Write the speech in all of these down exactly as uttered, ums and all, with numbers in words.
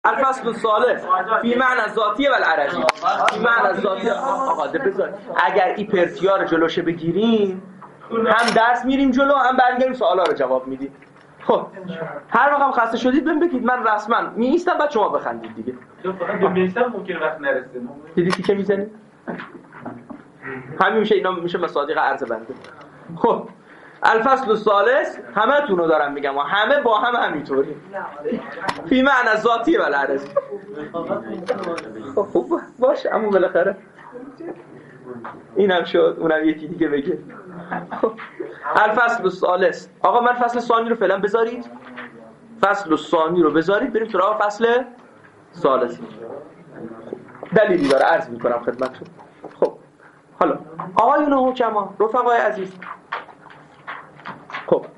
الفصل الثالث فی معنی ذاتی و العرضی. فی معنی ذاتی آقا بذار اگر این پرسیا رو جلوشه بگیریم هم درس میریم جلو هم برمیگردیم سوالا رو جواب میدیم. خب هر وقت هم خسته شدید بهم بگید، من رسما میایستم بعد شما بخندید دیگه. چون فقط بمیستم ممکنه وقت نرسه. دیدی که میزنی؟ همین میشه، اینا میشه مصادیق عرض بنده. خب الفصل الثالث همه تونو دارم میگم و همه با هم همینطوری. فی معنی ذاتی و العرضی. خب باشه اما بالاخره اینم شد، اونم یکی دیگه بگه. الفصل الثالث. آقا من فصل ثانی رو فعلا بذارید، فصل ثانی رو بذارید بریم سراغ فصل ثالث. دلیلی داره عرض میکنم خدمتتون. خب حالا آقایون و حکما، رفقای عزیز، خب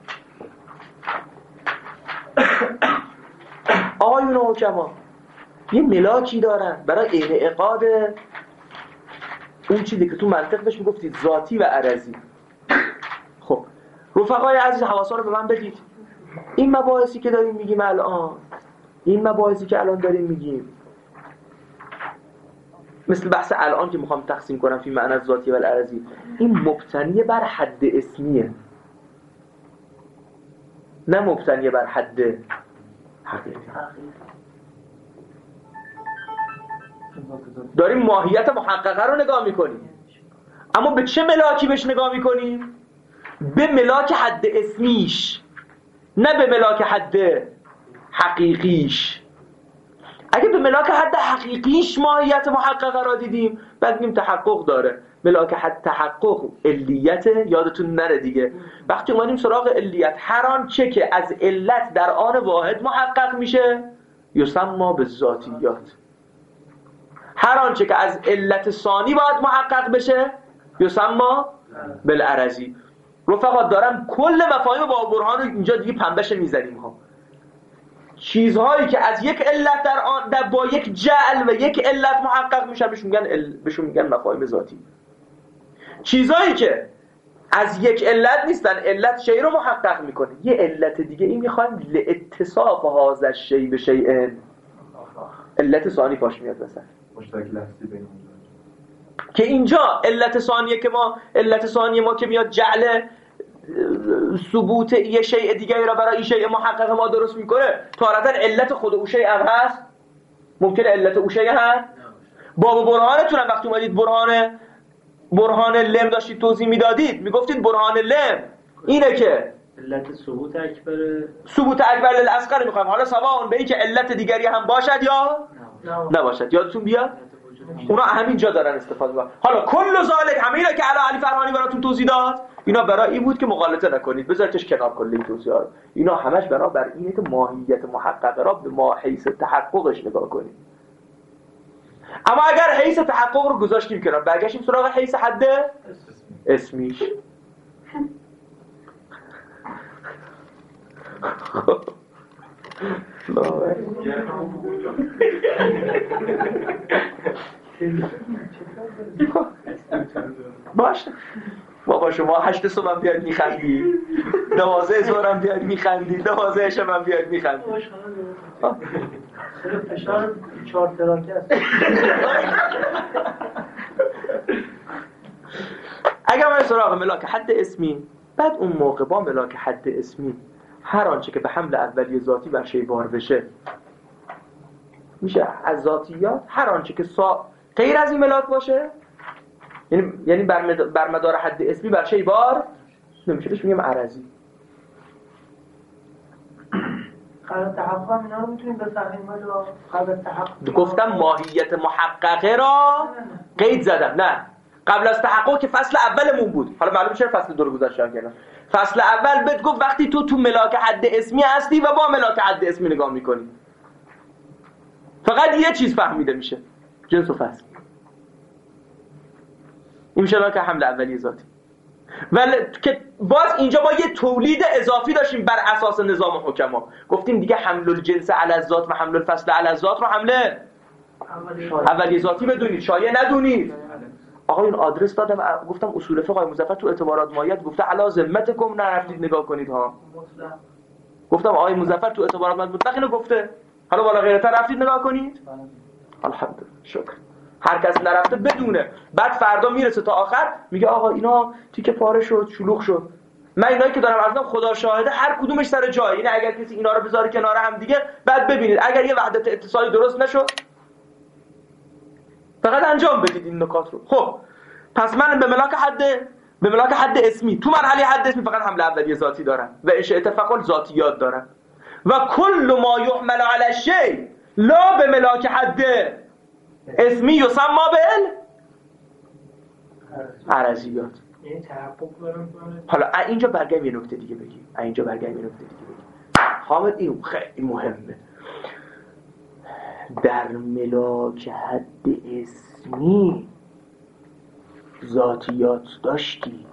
آقایون و حکما یه ملاکی دارن برای انعقاد اون چیزی که تو منطق بهش میگفتید ذاتی و عرضی. خب رفقای عزیز حواسا رو به من بدید. این مباحثی که داریم میگیم الان، این مباحثی که الان داریم میگیم، مثل بحث الان که میخوام تقسیم کنم فی معنی ذاتی و العرضی، این مبتنی بر حد اسمیه، نه مبتنی بر حد حقیقی. داریم ماهیت محققه رو نگاه میکنیم، اما به چه ملاکی بهش نگاه میکنیم؟ به ملاک حد اسمیش، نه به ملاک حد حقیقیش. اگه به ملاک حد حقیقیش ماهیت محققه را دیدیم، بعد میگیم تحقق داره. ملاک حد تحقق علیت، یادتون نره دیگه. وقتی اومدیم سراغ علیت، هر آنچه که از علت در آن واحد محقق میشه یسمى بالذاتیات. هر آنچه که از علت ثانی باید محقق بشه یسمى بالعرضی. رفقا دارم کل مفاهیم با برهان رو اینجا دیگه پنبش میزنیم ها. چیزهایی که از یک علت در آن در با یک جعل و یک علت محقق میشن بهشون میگن ال... بهشون میگن مفاهیم ذاتی. چیزهایی که از یک علت نیستن، علت شیء رو محقق میکنه. یه علت دیگه این میخوایم لاتصاف هذا الشیء بشیء، علت ثانی پاش میاد مثلا مشترک لفظی بین که اینجا علت ثانیه که ما علت ثانی ما که میاد جعل ثبوت یه شیء دیگه را برای این شیء محقق ما درست میکنه. تارتا علت خود او شیء هم هست، ممکنه علت او شیء هست. باب برهانتون هم وقتی اومدید برهان برهان لم داشتید توضیح میدادید، میگفتید برهان لم اینه که علت ثبوت اکبر ثبوت اکبر للاصغر میخوایم. حالا سواء به این که علت دیگری هم باشد یا نه نباشد. یادتون بیاد اونا همین جا دارن استفاده میکنن. حالا کل ذالک، همه اینا که علی علی فرهانی براتون توضیح داد، اینا برای این بود که مغالطه نکنید، بذارتش کنار کلی توضیحات. اینا همش برای بر اینه که ماهیت محققه را به ما حیث تحققش نگاه کنید. اما اگر حیث تحقق رو گذاشتیم کنار، برگشتیم سراغ حیث حد اسمیش، باشه بابا شما هشت صبح هم بیاد میخندی، دوازه ظهر هم بیاد میخندی، دوازه شب هم بیاد میخندی. فشار چهار تراکه است. اگر ما سراغ ملاک حد اسمی، بعد اون موقع با ملاک حد اسمی هر آنچه که به حمل اولیه ذاتی بر شی بار بشه میشه از ذاتیات. هر آنچه که سا... غیر از این ملاک باشه، یعنی یعنی بر, مد... بر مدار حد اسمی بر شی بار نمیشه، بهش میگم عرضی. قبل تحقق اینا رو میتونیم بفهمیم ولی قبل تحقق گفتم ماهیت محققه را قید زدم. نه قبل از تحقق که فصل اولمون بود. حالا معلومه چرا فصل دو رو گذاشتم کنار. فصل اول بهت گفت وقتی تو تو ملاک حد اسمی هستی و با ملاک حد اسمی نگاه میکنی فقط یه چیز فهمیده میشه، جنس و فصل. این میشه ملاک حمل اولیه ذاتی. ولی که باز اینجا ما یه تولید اضافی داشتیم بر اساس نظام حکما. گفتیم دیگه حمل الجنس علی الذات و حمل الفصل علی الذات رو حمله اولیه ذاتی بدونید، شایع ندونید. آقایون آدرس دادم، گفتم اصول فقه آقای مظفر تو اعتبارات مایت گفته علا ذمتکم، نرفتید نگاه کنید ها. گفتم آقای مظفر تو اعتبارات مایت مطلق اینو گفته. حالا بالا غیرتا رفتید نگاه کنید. الحمدلله شکر. هر کس نرفته بدونه. بعد فردا میرسه تا آخر میگه آقا اینا تیکه پاره شد، شلوغ شد. من اینایی که دارم عرض خدا شاهده هر کدومش سر جای. یعنی اگر کسی اینا رو بذاره کنار هم دیگه بعد ببینید اگر یه وحدت اتصالی درست نشد فقط انجام بدید این نکات رو. خب پس من به ملاک حد به ملاک حد اسمی تو مرحله حد اسمی فقط حمله اولیه ذاتی دارم و انشاء اتفاق ذاتیات دارم و کل ما یحمل علی الشیء لا به ملاک حد اسمی یسمى بال عرضیات. یعنی تحقق دارم. حالا اینجا برگردیم یه نکته دیگه بگیم. اینجا برگردیم یه نکته دیگه بگیم. حامد این خیلی مهمه. در ملاک حد اسمی ذاتیات داشتی،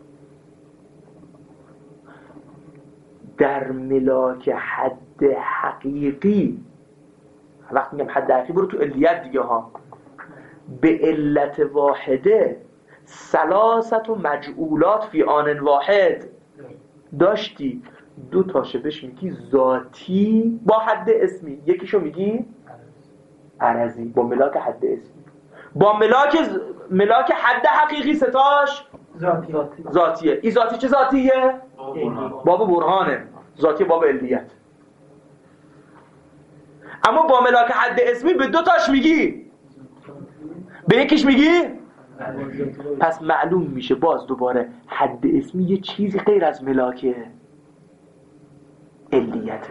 در ملاک حد حقیقی وقتی میگم حد حقیقی برو تو علیت دیگه ها، به علت واحده ثلاثت و مجعولات فی آن واحد داشتی. دو تاشه بهش میگی ذاتی با حد اسمی، یکیشو میگی عرضی با ملاک حد اسمی، با ملاک ز... ملاک حد حقیقی ستاش ذاتی ذاتیه. این ذاتی چه ذاتیه؟ باب برهانه. ذاتی باب علیت. اما با ملاک حد اسمی به دو تاش میگی، به یکیش میگی. پس معلوم میشه باز دوباره حد اسمی یه چیزی غیر از ملاک علیته.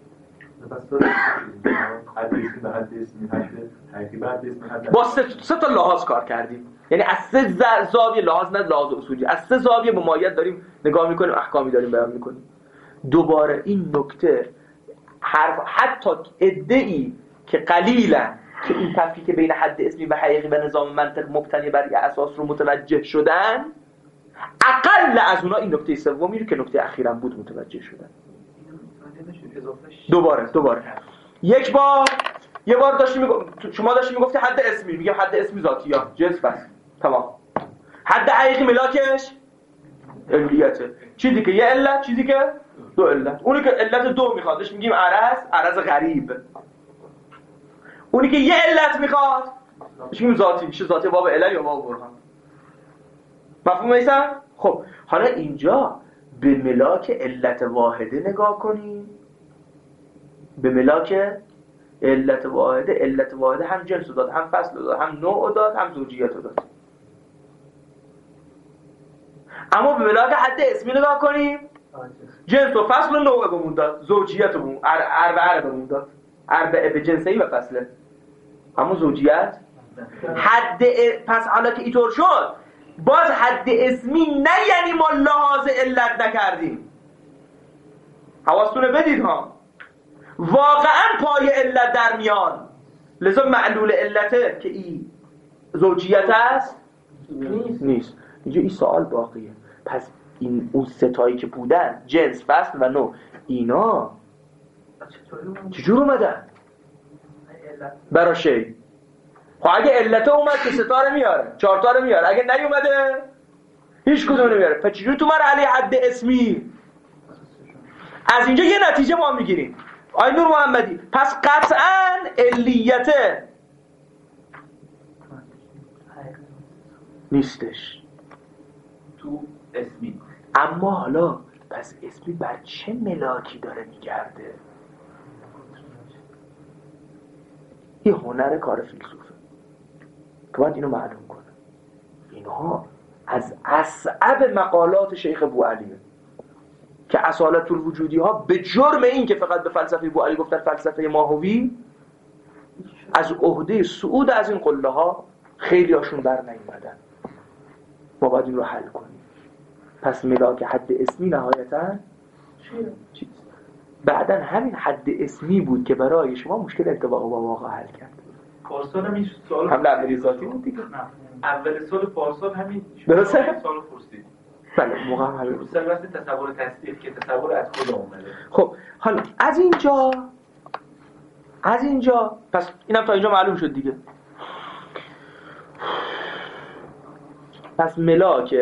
با سه, سه تا لحاظ کار کردیم، یعنی از سه زاویه لحاظ، نه لحاظ اصولی، از سه زاویه به ماهیت داریم نگاه میکنیم، احکامی داریم بیان میکنیم. دوباره این نکته حرف حتی ادعی که قلیلا که این تفکیک بین حد اسمی و حقیقی به نظام منطق مبتنی بر یه اساس رو متوجه شدن، اقل از اونا این نکته سومی رو که نکته اخیرا بود متوجه شدن. دوباره دوباره یک بار یه بار داشتی میگفت، شما داشتی میگفتی حد اسمی، میگم حد اسمی ذاتی ها جنس بس تمام. حد حقیقی ملاکش علیته. چیزی که یه علت، چیزی که دو علت. اونی که علت دو میخوادش میگیم عرض، عرض غریب. اونی که یه علت میخواد میگیم ذاتی، میشه ذاتی باب علت یا باب برهان. مفهوم میسن؟ خب حالا اینجا به ملاک علت واحده نگاه کنیم. به ملاک علت واحده، علت واحده هم جنس داد، هم فصل داد، هم نوع داد، هم زوجیت داد. اما به ملاک حد اسمی نگاه کنیم، جنس و فصل و نوع بمون داد، زوجیت بمون، اربعه بمون داد، اربعه به جنسهی و فصله، همون زوجیت. حد پس حالا که اینطور شد باز حد اسمی نه یعنی ما لحاظ علت نکردیم. حواستونه بدید ها، واقعا پای علت در میان، لذا معلول علته که این زوجیت است نیست. اینجا این سوال باقیه. پس این اون ستایی که بودن جنس، فصل و نوع، اینا چجور اومدن برای شی؟ خب اگه علته اومد که ستاره میاره، چهارتاره میاره، اگه نیومده هیچ کدوم نمیاره. پس چجور تو مرحله حد اسمی؟ از اینجا یه نتیجه ما میگیریم آی نور محمدی، پس قطعاً علیته نیستش تو اسمی. اما حالا پس اسمی بر چه ملاکی داره میگرده؟ این هنر کار فیلسوفه که باید اینو معلوم کنه. اینها از اصعب مقالات شیخ بوعلیه که اصالت الوجودی ها به جرم این که فقط به فلسفه بوعلی گفتن فلسفه ماهوی، از عهده صعود از این قله ها خیلی هاشون بر نیومدن. ما باید این رو حل کنیم. پس ملاک حد اسمی نهایتاً چیز بعدن همین حد اسمی بود که برای شما مشکل انطباق با واقع حل کرد. پارسال همین سوال هم اولی ذاتی بود دیگه. اول سال پارسال همین درسته؟ سوال پرسید. بله موقع هم همین بود. سر وقت تصور تصدیق که تصور از کجا اومده. خب حالا از اینجا از اینجا پس اینم تا اینجا معلوم شد دیگه. پس ملاک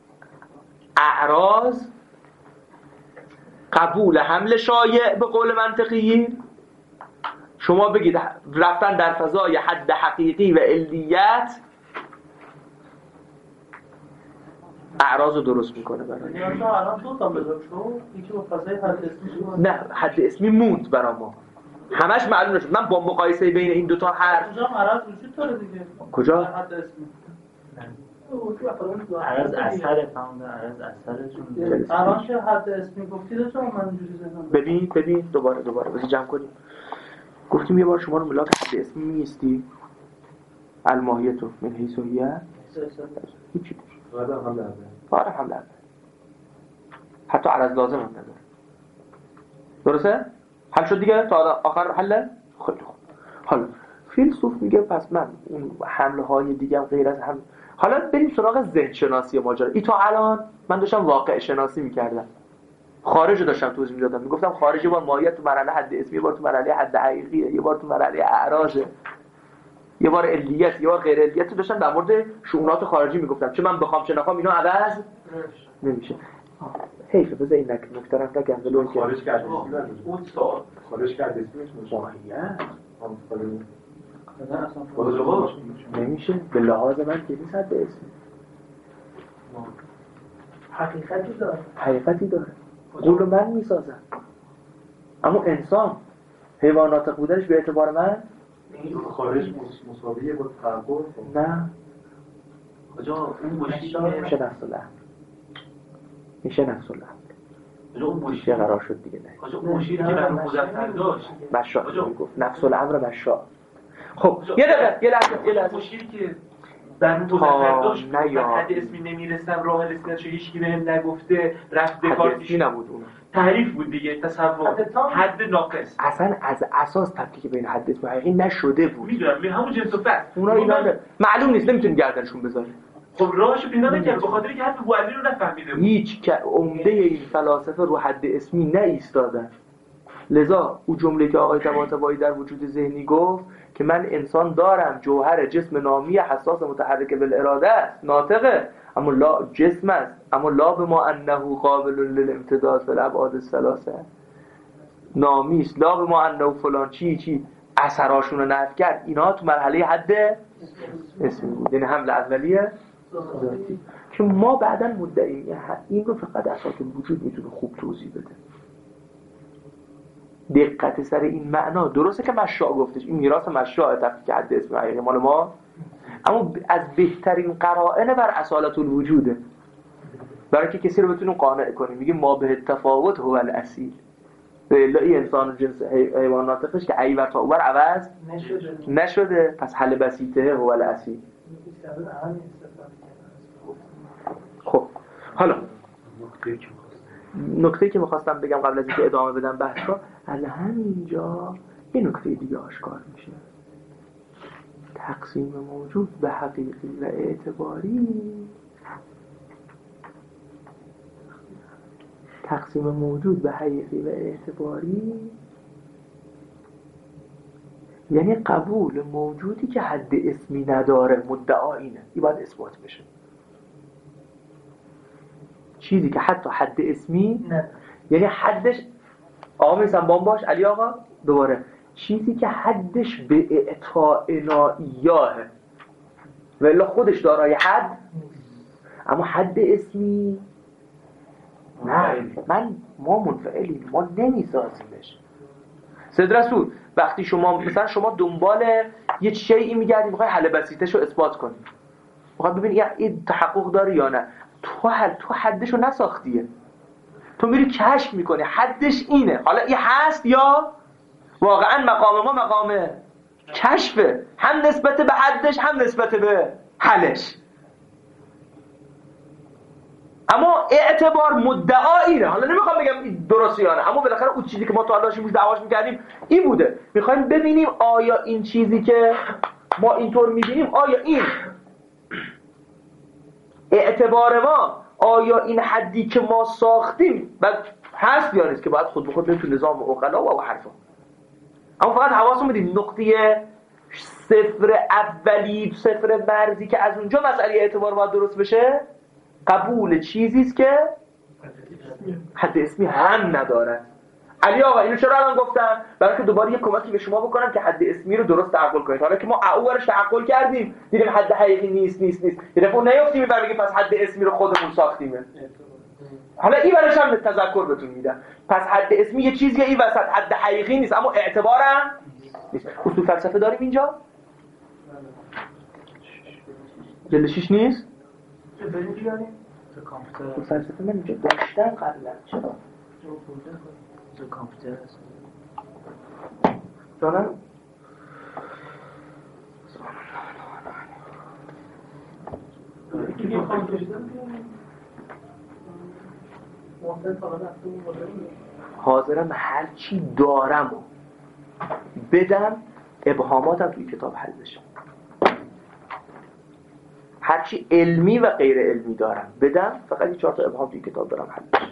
اعراض قبول حمل شایع به قول منطقیین، شما بگید رفتن در فضای حد حقیقی و علیت اعراض رو درست میکنه برای یعنی تو الان دو تا بذار شو یکی با فضای حد اسمی شو نه حد اسمی موند برای ما همش معلوم نشد. من با مقایسه بین این دوتا حرف اونجا عرض وجود داره دیگه کجا؟ حد اسمی عرض اثر فهمده عرض اثرشون الان که حد اسمی گفتی داشتم من اینجوری ذهنم ببین ببین دوباره دوباره بذار جمع کنیم. گفتیم یه بار شما رو ملاک حد اسمی نیستی الماهیتو من حیث و هیه هیچی آره هم لازم آره هم لازم حتی عرض لازم هم نداره. درسته؟ حل شد دیگه تا آخر حله؟ خیلی خوب. حالا فیلسوف میگه پس من اون حمله های دیگه هم غیر از هم حالا بریم سراغ ذهن شناسی ماجرا. ای تا الان من داشتم واقع شناسی میکردم خارج رو داشتم توضیح میدادم میگفتم خارج با ماهیت تو مرحله حد اسمی، یه بار تو مرحله حد حقیقیه، یه بار تو مرحله اعراضه، یه بار علیت، یه بار غیر علیت رو داشتم در مورد شؤونات خارجی میگفتم. چه من بخوام چه نخوام اینا عوض نمیشه. حیفه بذار این نکته رو نگم ولو که خارج کرد اون سوال خارج کرد اسمش ماهیت خارج نمیشه به لحاظ من که نیست حد اسمی حقیقتی داره حقیقتی داره قول من میسازم. اما انسان حیوانات بودنش به اعتبار من خارج مساویه با تفکر نه کجا اون مشکل میشه نفس الامر میشه نفس الامر کجا اون میشه مشکل قرار شد دیگه نه کجا اون مشکلی که در مزفر داشت مشاء میگفت نفس الامر مشاء. خب یه دقیقه یه لحظه یه لحظه مشکلی که در مزفر داشت من حد اسمی نمیرسم راه رسیدنشو هیچکی بهم نگفته رفت حد دکارتش اسمی نبود اون تعریف بود دیگه تصور حد ناقص اصلا از اساس تفکیک بین حد اسمی و حقیقی نشده بود. میدونم می همون جنس و فصل اونا اینا نه. معلوم نیست نمیتونی گردنشون بذاری. خب راهشو پیدا نکرد به خاطر که حرف بوعلی رو نفهمیده بود. هیچ که عمده این فلاسفه رو حد اسمی نایستادن. لذا او جمله که آقای طباطبایی در وجود ذهنی گفت که من انسان دارم جوهر جسم نامی حساس متحرک بالاراده است ناطقه اما لا جسم است اما لا به ما انه قابل للامتداد فی الابعاد الثلاثه نامی است لا به ما انه فلان چی چی اثراشون رو نفی کرد. اینا تو مرحله حد اسمی بود یعنی حمل اولیه ذاتی که ما بعداً مدعیم این رو فقط اساس وجود میتونه خوب توضیح بده. دقت سر این معنا درسته که مشاء گفتش این میراث مشاء تفکیک حد اسم حقیقی مال ما اما از بهترین قرائن بر اصالت الوجوده برای که کسی رو بتونیم قانع کنیم. میگه ما به تفاوت هو الاصیل به الا انسان جنس حیوانات خش که ای و تاور عوض نشده نشده پس حل بسیطه هو الاصیل. خب حالا نکته که میخواستم بگم قبل از اینکه ادامه بدم بحث رو از همینجا یه نکته دیگه آشکار میشه. تقسیم موجود به حقیقی و اعتباری تقسیم موجود به حقیقی و اعتباری یعنی قبول موجودی که حد اسمی نداره مدعا اینه این باید اثبات بشه. چیزی که حتی حد اسمی نه یعنی حدش آقا میسن بام باش علی آقا دوباره چیزی که حدش به اعطائنائیاه ولی خودش دارای حد اما حد اسمی نه من ما منفعلیم ما نمیسازیمش. سید رسول وقتی شما مثلا شما دنبال یه چیزی میگردی میخوای حل بسیطش رو اثبات کنی میخوای ببینی این تحقق داره یا نه تو حد تو حدش رو نساختیه تو میری کشف میکنی حدش اینه حالا این هست یا واقعا مقام ما مقام کشفه هم نسبت به حدش هم نسبت به حلش اما اعتبار مدعا اینه. حالا نمیخوام بگم این درسته یا نه اما بالاخره اون چیزی که ما تا الان دعواش میکردیم این بوده. میخوایم ببینیم آیا این چیزی که ما اینطور میبینیم آیا این اعتبار ما آیا این حدی که ما ساختیم بعد هست یا نیست که باید خود به خود بریم تو نظام عقلا و حرفا. اما فقط حواسمون بدیم نقطه صفر اولی صفر مرزی که از اونجا مسئله اعتبار باید درست بشه قبول چیزی است که حد اسمی هم ندارد علی آقا اینو چرا الان گفتم؟ برای که دوباره یه کمکی به شما بکنم که حد اسمی رو درست تعقل کنید. حالا که ما اولش تعقل کردیم دیدیم حد حقیقی نیست نیست نیست یه دفعه نیافتیم و بگیم پس حد اسمی رو خودمون ساختیمه. حالا این برش هم تذکر بهتون میدم. پس حد اسمی یه چیزیه این وسط حد حقیقی نیست اما اعتبارم نیست. اصول فلسفه داریم اینجا؟ جلد شیش نیست؟ چه بریم بیاریم؟ اصول فلسفه من اینجا داشتم قبلا چرا؟ تو کامپیوتر هست. جانم؟ حاضرم هر چی دارم و بدم ابهاماتم توی کتاب حل بشه. هر چی علمی و غیر علمی دارم بدم فقط این چهار تا ابهام توی کتاب دارم حل بشه.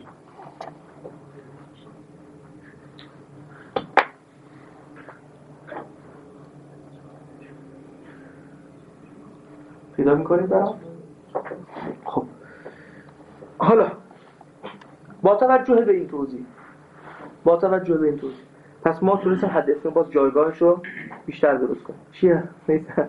پیدا میکنید برام؟ خب حالا با توجه به این توضیح با توجه به این توضیح پس ما تونستیم حد اسم باز جایگاهش رو بیشتر درست کنیم. چیه؟ نیست؟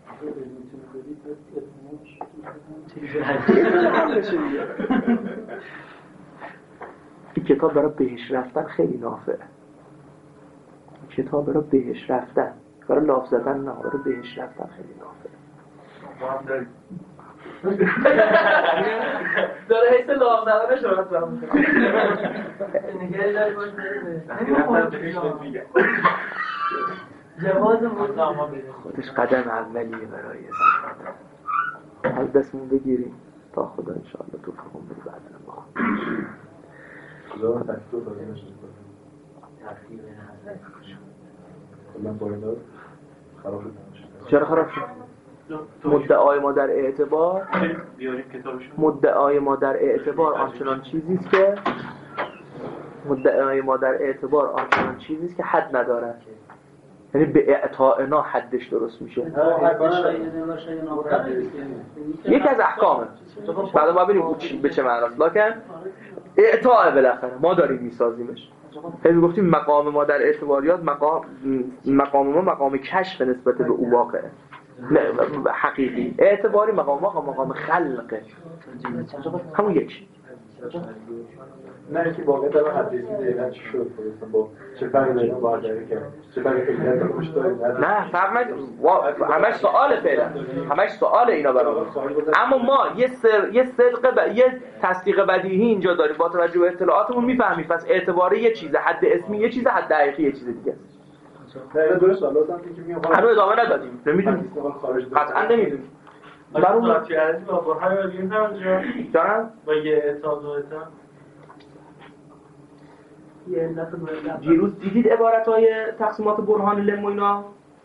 این کتاب برای بهش رفتن خیلی نافعه. این کتاب برای بهش رفتن برای لاف زدن نه برای بهش رفتن خیلی نافعه. ما هم داریم داره حیث لاغ زدنش رو رد برم میکنم نگهی داری باش نمیگه جواز خودش قدم اولیه برای زندن. از دستمون بگیریم تا خدا انشاءالله تو فقم بری بعدن بخون خدا تکتور داره نشد تفریب نظر کلا باید خراب شد. چرا خراب شد؟ مدعای ما در اعتبار مدعای ما در اعتبار آنچنان چیزیست که مدعای ما در اعتبار آنچنان چیزیست که حد نداره. یعنی به اعطائنا حدش درست میشه. یک از احکامه. بعد ما بریم به چه معناست. لکن اعطاء بالاخره ما داریم میسازیمش. خیلی گفتیم مقام ما در اعتباریات مقام مقام ما مقام کشف نسبت به او واقعه. حقیقی اعتباری مقام ما مقام خلقه همون یک نه اینکه واقعا در حدیثی دیدن چی شد مثلا با چه فرقی داره با داره که چه فرقی فکر روش داریم نه فرق همش سوال فعلا همش سوال اینا برام اما ما یه سر یه صدق ب... یه تصدیق بدیهی اینجا داریم با توجه به اطلاعاتمون میفهمیم پس اعتباری یه چیزه حد اسمی یه چیزه حد حقیقی یه چیز دیگه است. نه درست سوالاتم که میگم هنوز ادامه ندادیم نمیدونیم قطعا نمیدونیم برام رفتی عزیز با برهان رو دیدیم همونجا جانم با یه اعتاد و اعتاد دیروز دیدید عبارتهای تقسیمات برهان لم و اینا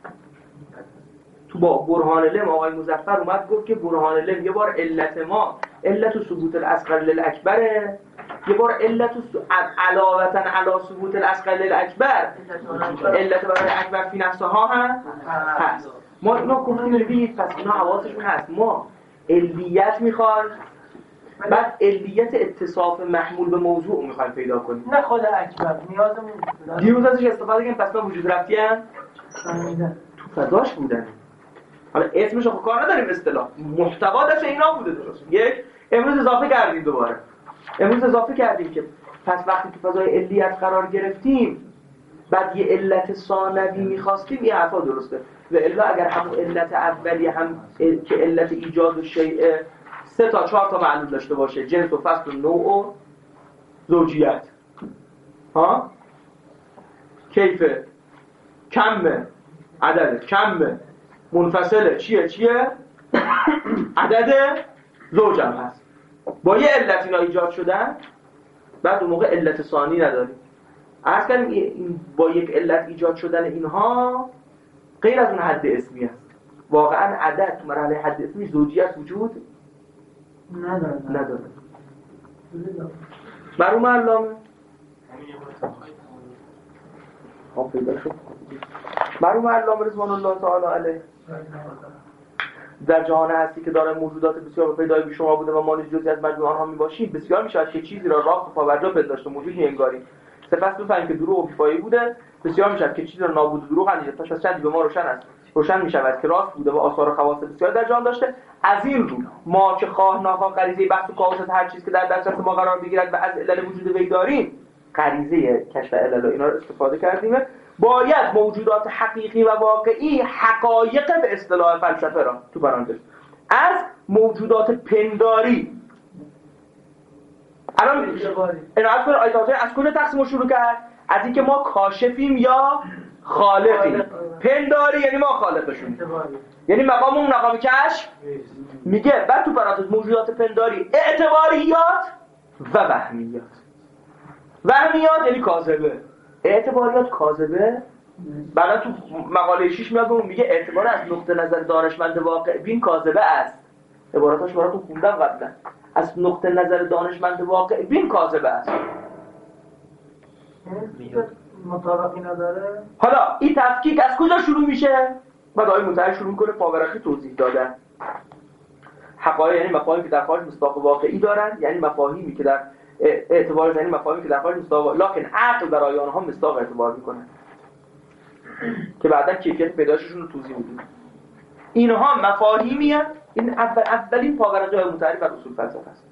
تو با برهان لم آقای مظفر اومد گفت که برهان لم یه بار علت ما علت ثبوت الاصغر للاکبره یه بار علت علاوه علی ثبوت الاصغر للاکبر علت برای اکبر فی نفسها هم هست. ما اینا گفتیم ببینید پس اینا حواسشون هست ما علیت میخوان بعد علیت اتصاف محمول به موضوع میخوایم پیدا کنیم نه خود اکبر نیازمون دیروز ازش استفاده کنیم پس ما وجود رفتی هم تو فضاش بودن. حالا اسمش رو کار نداریم اصطلاح محتوا داشته اینا بوده درست. یک امروز اضافه کردیم دوباره امروز اضافه کردیم که پس وقتی تو فضای علیت قرار گرفتیم بعد یه علت ثانوی میخواستیم یه حرفا درسته و الا اگر همون علت اولی هم که علت ایجاد و شیء سه تا چهار تا معلول داشته باشه جنس و فصل و نوع و زوجیت ها کیف کم عدد کم منفصله چیه چیه عدد زوج هم هست با یه علت اینا ایجاد شدن بعد اون موقع علت ثانی نداریم. عرض کردیم این با یک علت ایجاد شدن اینها غیر از اون حد اسمی است. واقعا عدد تو مرحله حد اسمی زوجیت وجود نداره نداره. مرحوم علامه ها پیدا شد. مرحوم علامه رضوان الله تعالی علیه در جهان هستی که داره موجودات بسیار پیدای بی شما بوده و ما نیز جزئی از مجموع آنها میباشیم بسیار میشه که چیزی را راه و پاورجا پنداشته موجود می‌انگاریم سپس بفهمیم که دروغ بیفایی بوده، بسیار میشد که چیزی را نابود و دروغ اندیشید تا از چندی به ما روشن است روشن میشود که راست بوده و آثار و خواص بسیار در جان داشته. از این رو ما که خواه ناخواه غریزه بحث و کاوشات هر چیز که در دسترس ما قرار بگیرد و از علل وجود وی داریم، غریزه کشف علل اینا رو استفاده کردیم، باید موجودات حقیقی و واقعی حقایق به اصطلاح فلسفه را تو پرانتز از موجودات پنداری. الان ارائه کنه آیتاتای از کجا تقسیم شروع کرد؟ از اینکه ما کاشفیم یا خالقیم. پنداری یعنی ما خالقشونیم، یعنی مقام اون مقام کشف. میگه بعد تو پرانتز موجودات پنداری اعتباریات و وهمیات. وهمیات یعنی کاذبه، اعتباریات کاذبه. بعد تو مقاله شش میاد اون میگه اعتبار از نقطه نظر دانشمند واقع بین کاذبه است. عباراتش براتون خوندم قبلا. از نقطه نظر دانشمند واقع بین کاذبه است. مطابقی نداره. حالا این تفکیک از کجا شروع میشه؟ بعد آقای مطهری شروع میکنه پاورقی توضیح دادن. حقایق یعنی مفاهیمی که در خارج مصداق واقعی دارن، یعنی مفاهیمی که در اعتبار یعنی مفاهیمی که در خارج مصداق، لکن عقل برای آنها مصداق اعتبار میکنه که بعدا کیفیت پیدایششون رو توضیح میدیم. اینها مفاهیمی هستند. این اول اولین پاورقی آقای مطهری بر اصول فلسفه است.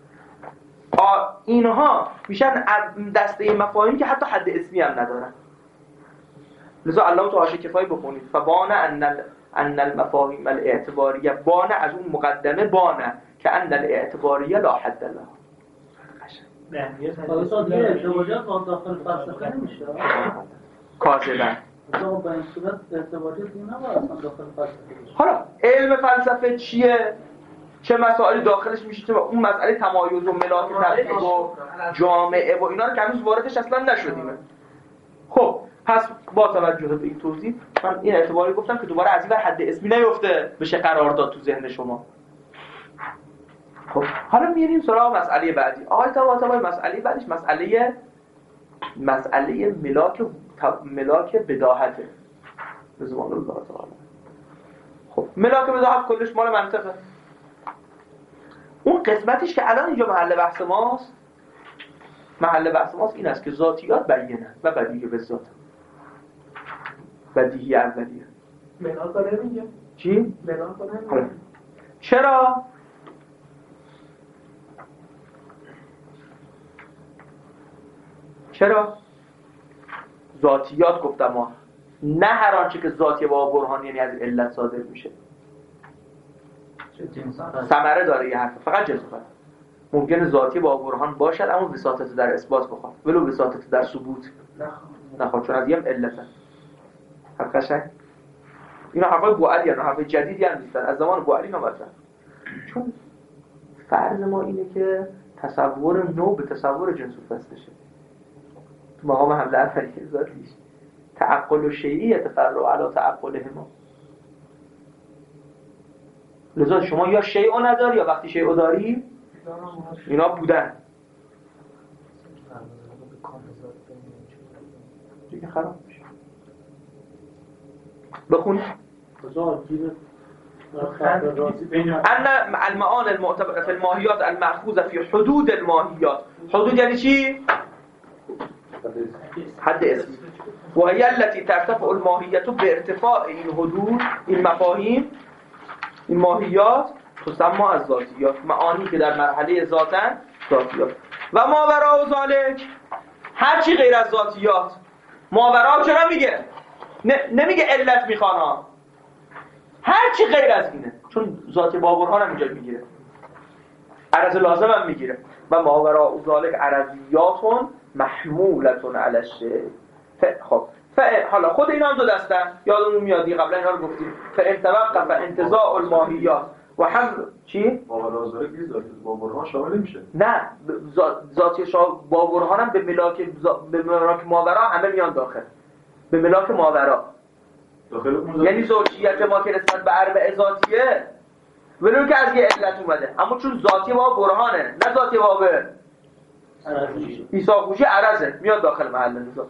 اینها میشن دسته مفاهیمی که حتی حد اسمی هم ندارن. لذا علامه تو حاشیه کفایی بخونید. فبان ان ان المفاهیم الاعتباریه، بان از اون مقدمه بانه که ان الاعتباریه لا حد له. حالا تا دیگه اعتباریات داخل فلسفه نمیشه. کاذبن. تو با این صورت اعتباریات اینا اصلا داخل فلسفه. حالا علم فلسفه چیه؟ چه مسائلی داخلش میشه؟ چه اون مسئله تمایز و ملاک تفکیک و جامعه و اینا رو که هنوز واردش اصلا نشدیم. خب پس با توجه به این توضیح من این اعتباری گفتم که دوباره از این ور حد اسمی نیفته بشه قرار داد تو ذهن شما. خب حالا میریم سراغ مسئله بعدی. آقای طباطبایی مسئله بعدیش مسئله مسئله ملاک ملاک بداهته. رضوان الله تعالی. خب ملاک بداهت کلش مال منطقه. اون قسمتش که الان اینجا محل بحث ماست، محل بحث ماست این است که ذاتیات بیینه و بدیهی به ذات. بدیهی اولیه. ملاک رو نمیگه. چی؟ ملاک رو نمیگه. چرا؟ چرا؟ ذاتیات گفتم ما نه هر آنچه که ذاتی با برهان یعنی از علت صادر میشه. ثمره داره یه حرف، فقط جنس فقط ممکنه ذاتی با برهان باشد اما وساطت در اثبات بخواد ولو وساطت در ثبوت نخواد، چون از یه علته. حرف قشنگ. اینا حرفای بوعلی هستن، حرفای جدیدی هم نیستن، از زمان بوعلی نامدن. چون فرض ما اینه که تصور نو به تصور جنس فصل شه. تو مقام حمله اولیه ذاتیش تعقل و شیعی یتفرع علی تعقلهما. لذا شما یا شیء نداری یا وقتی شیء داری اینا بودن دیگه خراب میشه. بخون ان المعان المعتبره في الماهیات المأخوذه في حدود الماهیات. حدود یعنی چی؟ حد اسمی. و هي التي ترتفع الماهیت بارتفاع این حدود، این مفاهیم، این ماهیات تسمى از ذاتیات، معانی که در مرحله ذاتن ذاتیات. و ماورا و ذالک هر چی غیر از ذاتیات. ماورا چرا میگه؟ نمیگه علت میخوان، هر چی غیر از اینه، چون ذات با برهان هم اینجا میگیره، عرض لازم هم میگیره. و ماورا و ذالک عرضیاتون محمولتون علی الشیء. خب حالا خود اینا هم دو دستن، یادمون میادی قبلا اینا رو گفتیم. فانتوقف انتزاع الماهیات و حمل چی؟ ماورا و ذالک با برهان شامل نمیشه. نه ذاتی با برهان هم به ملاک به ملاک ماورا همه میان داخل، به ملاک ماورا داخل اون. یعنی زوجیت ما که نسبت به اربع ذاتیه ولو که از یه علت اومده، اما چون ذاتی با برهانه نه ذاتی با به ایساقوشی عرضه میاد داخل محل نزاع.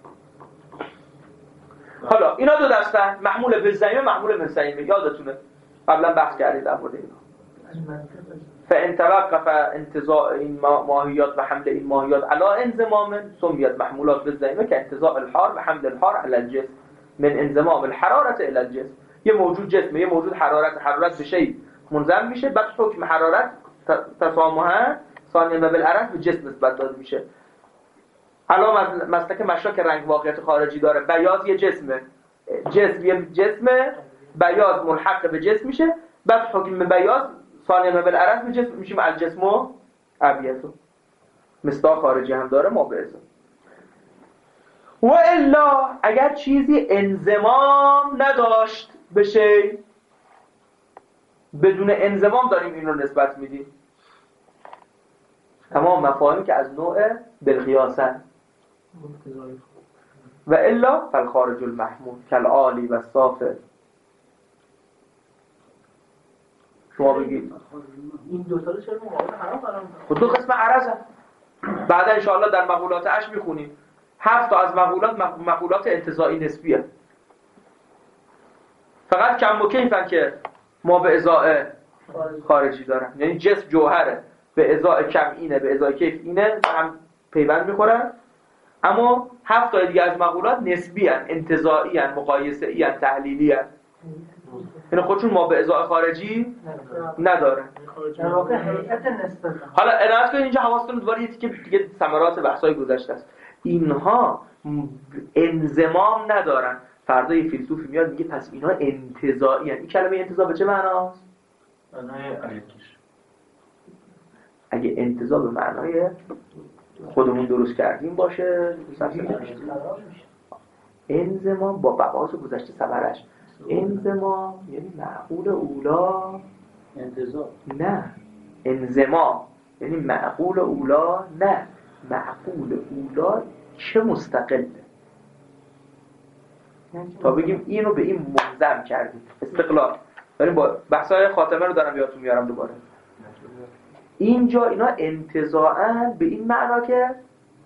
حالا اینا دو دستن، محمول به زمینه محمول به زمینه. یادتونه قبلا بحث کردید در مورد اینا. فان توقف انتزاع این ماهیات و حمل این ماهیات علی انضمام سمیت محمولات بالزعیمه که انتزاع الحار و حمل الحار علی الجسم من انضمام الحرارت الی الجسم. یه موجود جسمه، یه موجود حرارت حرارت به شی منضم میشه، بعد حکم حرارت تسامحا ثانیه بالعرض به جسم نسبت داده میشه. حالا مسلک مشاک رنگ واقعیت خارجی داره. بیاض یه جسمه، جسم یه جسمه، بیاض ملحق به جسم میشه، بعد حکم بیاض ثانیه بالعرض به جسم میشیم الجسم و ابیض. مصداق خارجی هم داره ما به اسم. و الا اگر چیزی انضمام نداشت بشه، بدون انضمام داریم این رو نسبت میدیم. تمام مفاهیمی که از نوع بالقیاسن. و الا فالخارج المحمول کالعالی و صافه. شما بگید این دو تا رو چرا مقابل حرام قرار میدن؟ خود دو قسم عرضه. بعدا انشاءالله در مقولات اش میخونیم. هفت تا از مقولات مقولات انتزاعی نسبیه. فقط کم و کیفن که ما به ازاء خارجی دارن. یعنی جسم جوهره، به ازاء کم اینه، به ازاء کیف اینه، هم پیوند میخورن. اما هفت تا دیگه از مقولات نسبی هن، انتزاعی هن، مقایسه‌ای هن، تحلیلی هن. یعنی خودشون ما به ازاء خارجی ندارن. در واقع حقیقت نسبت. حالا عنایت کنید اینجا حواستون دوباره یه تیکه دیگه ثمرات بحث‌های گذشته است. اینها انضمام ندارن. فردا یه فیلسوفی میاد میگه پس اینها انتزاعی هن. این کلمه انتزاع به چه معناست؟ معنای علیکش. اگه انتزاع به معنای خودمون درست کردیم باشه انضمام با بحث گذشته ثمرش انضمام یعنی معقول اولا انتزاع نه انضمام یعنی معقول اولا نه معقول اولا چه مستقله تا بگیم اینو به این منضم کردیم استقلال داریم. با بحثای خاتمه رو دارم یادتون میارم دوباره. اینجا اینا انتزاعاً به این معنا که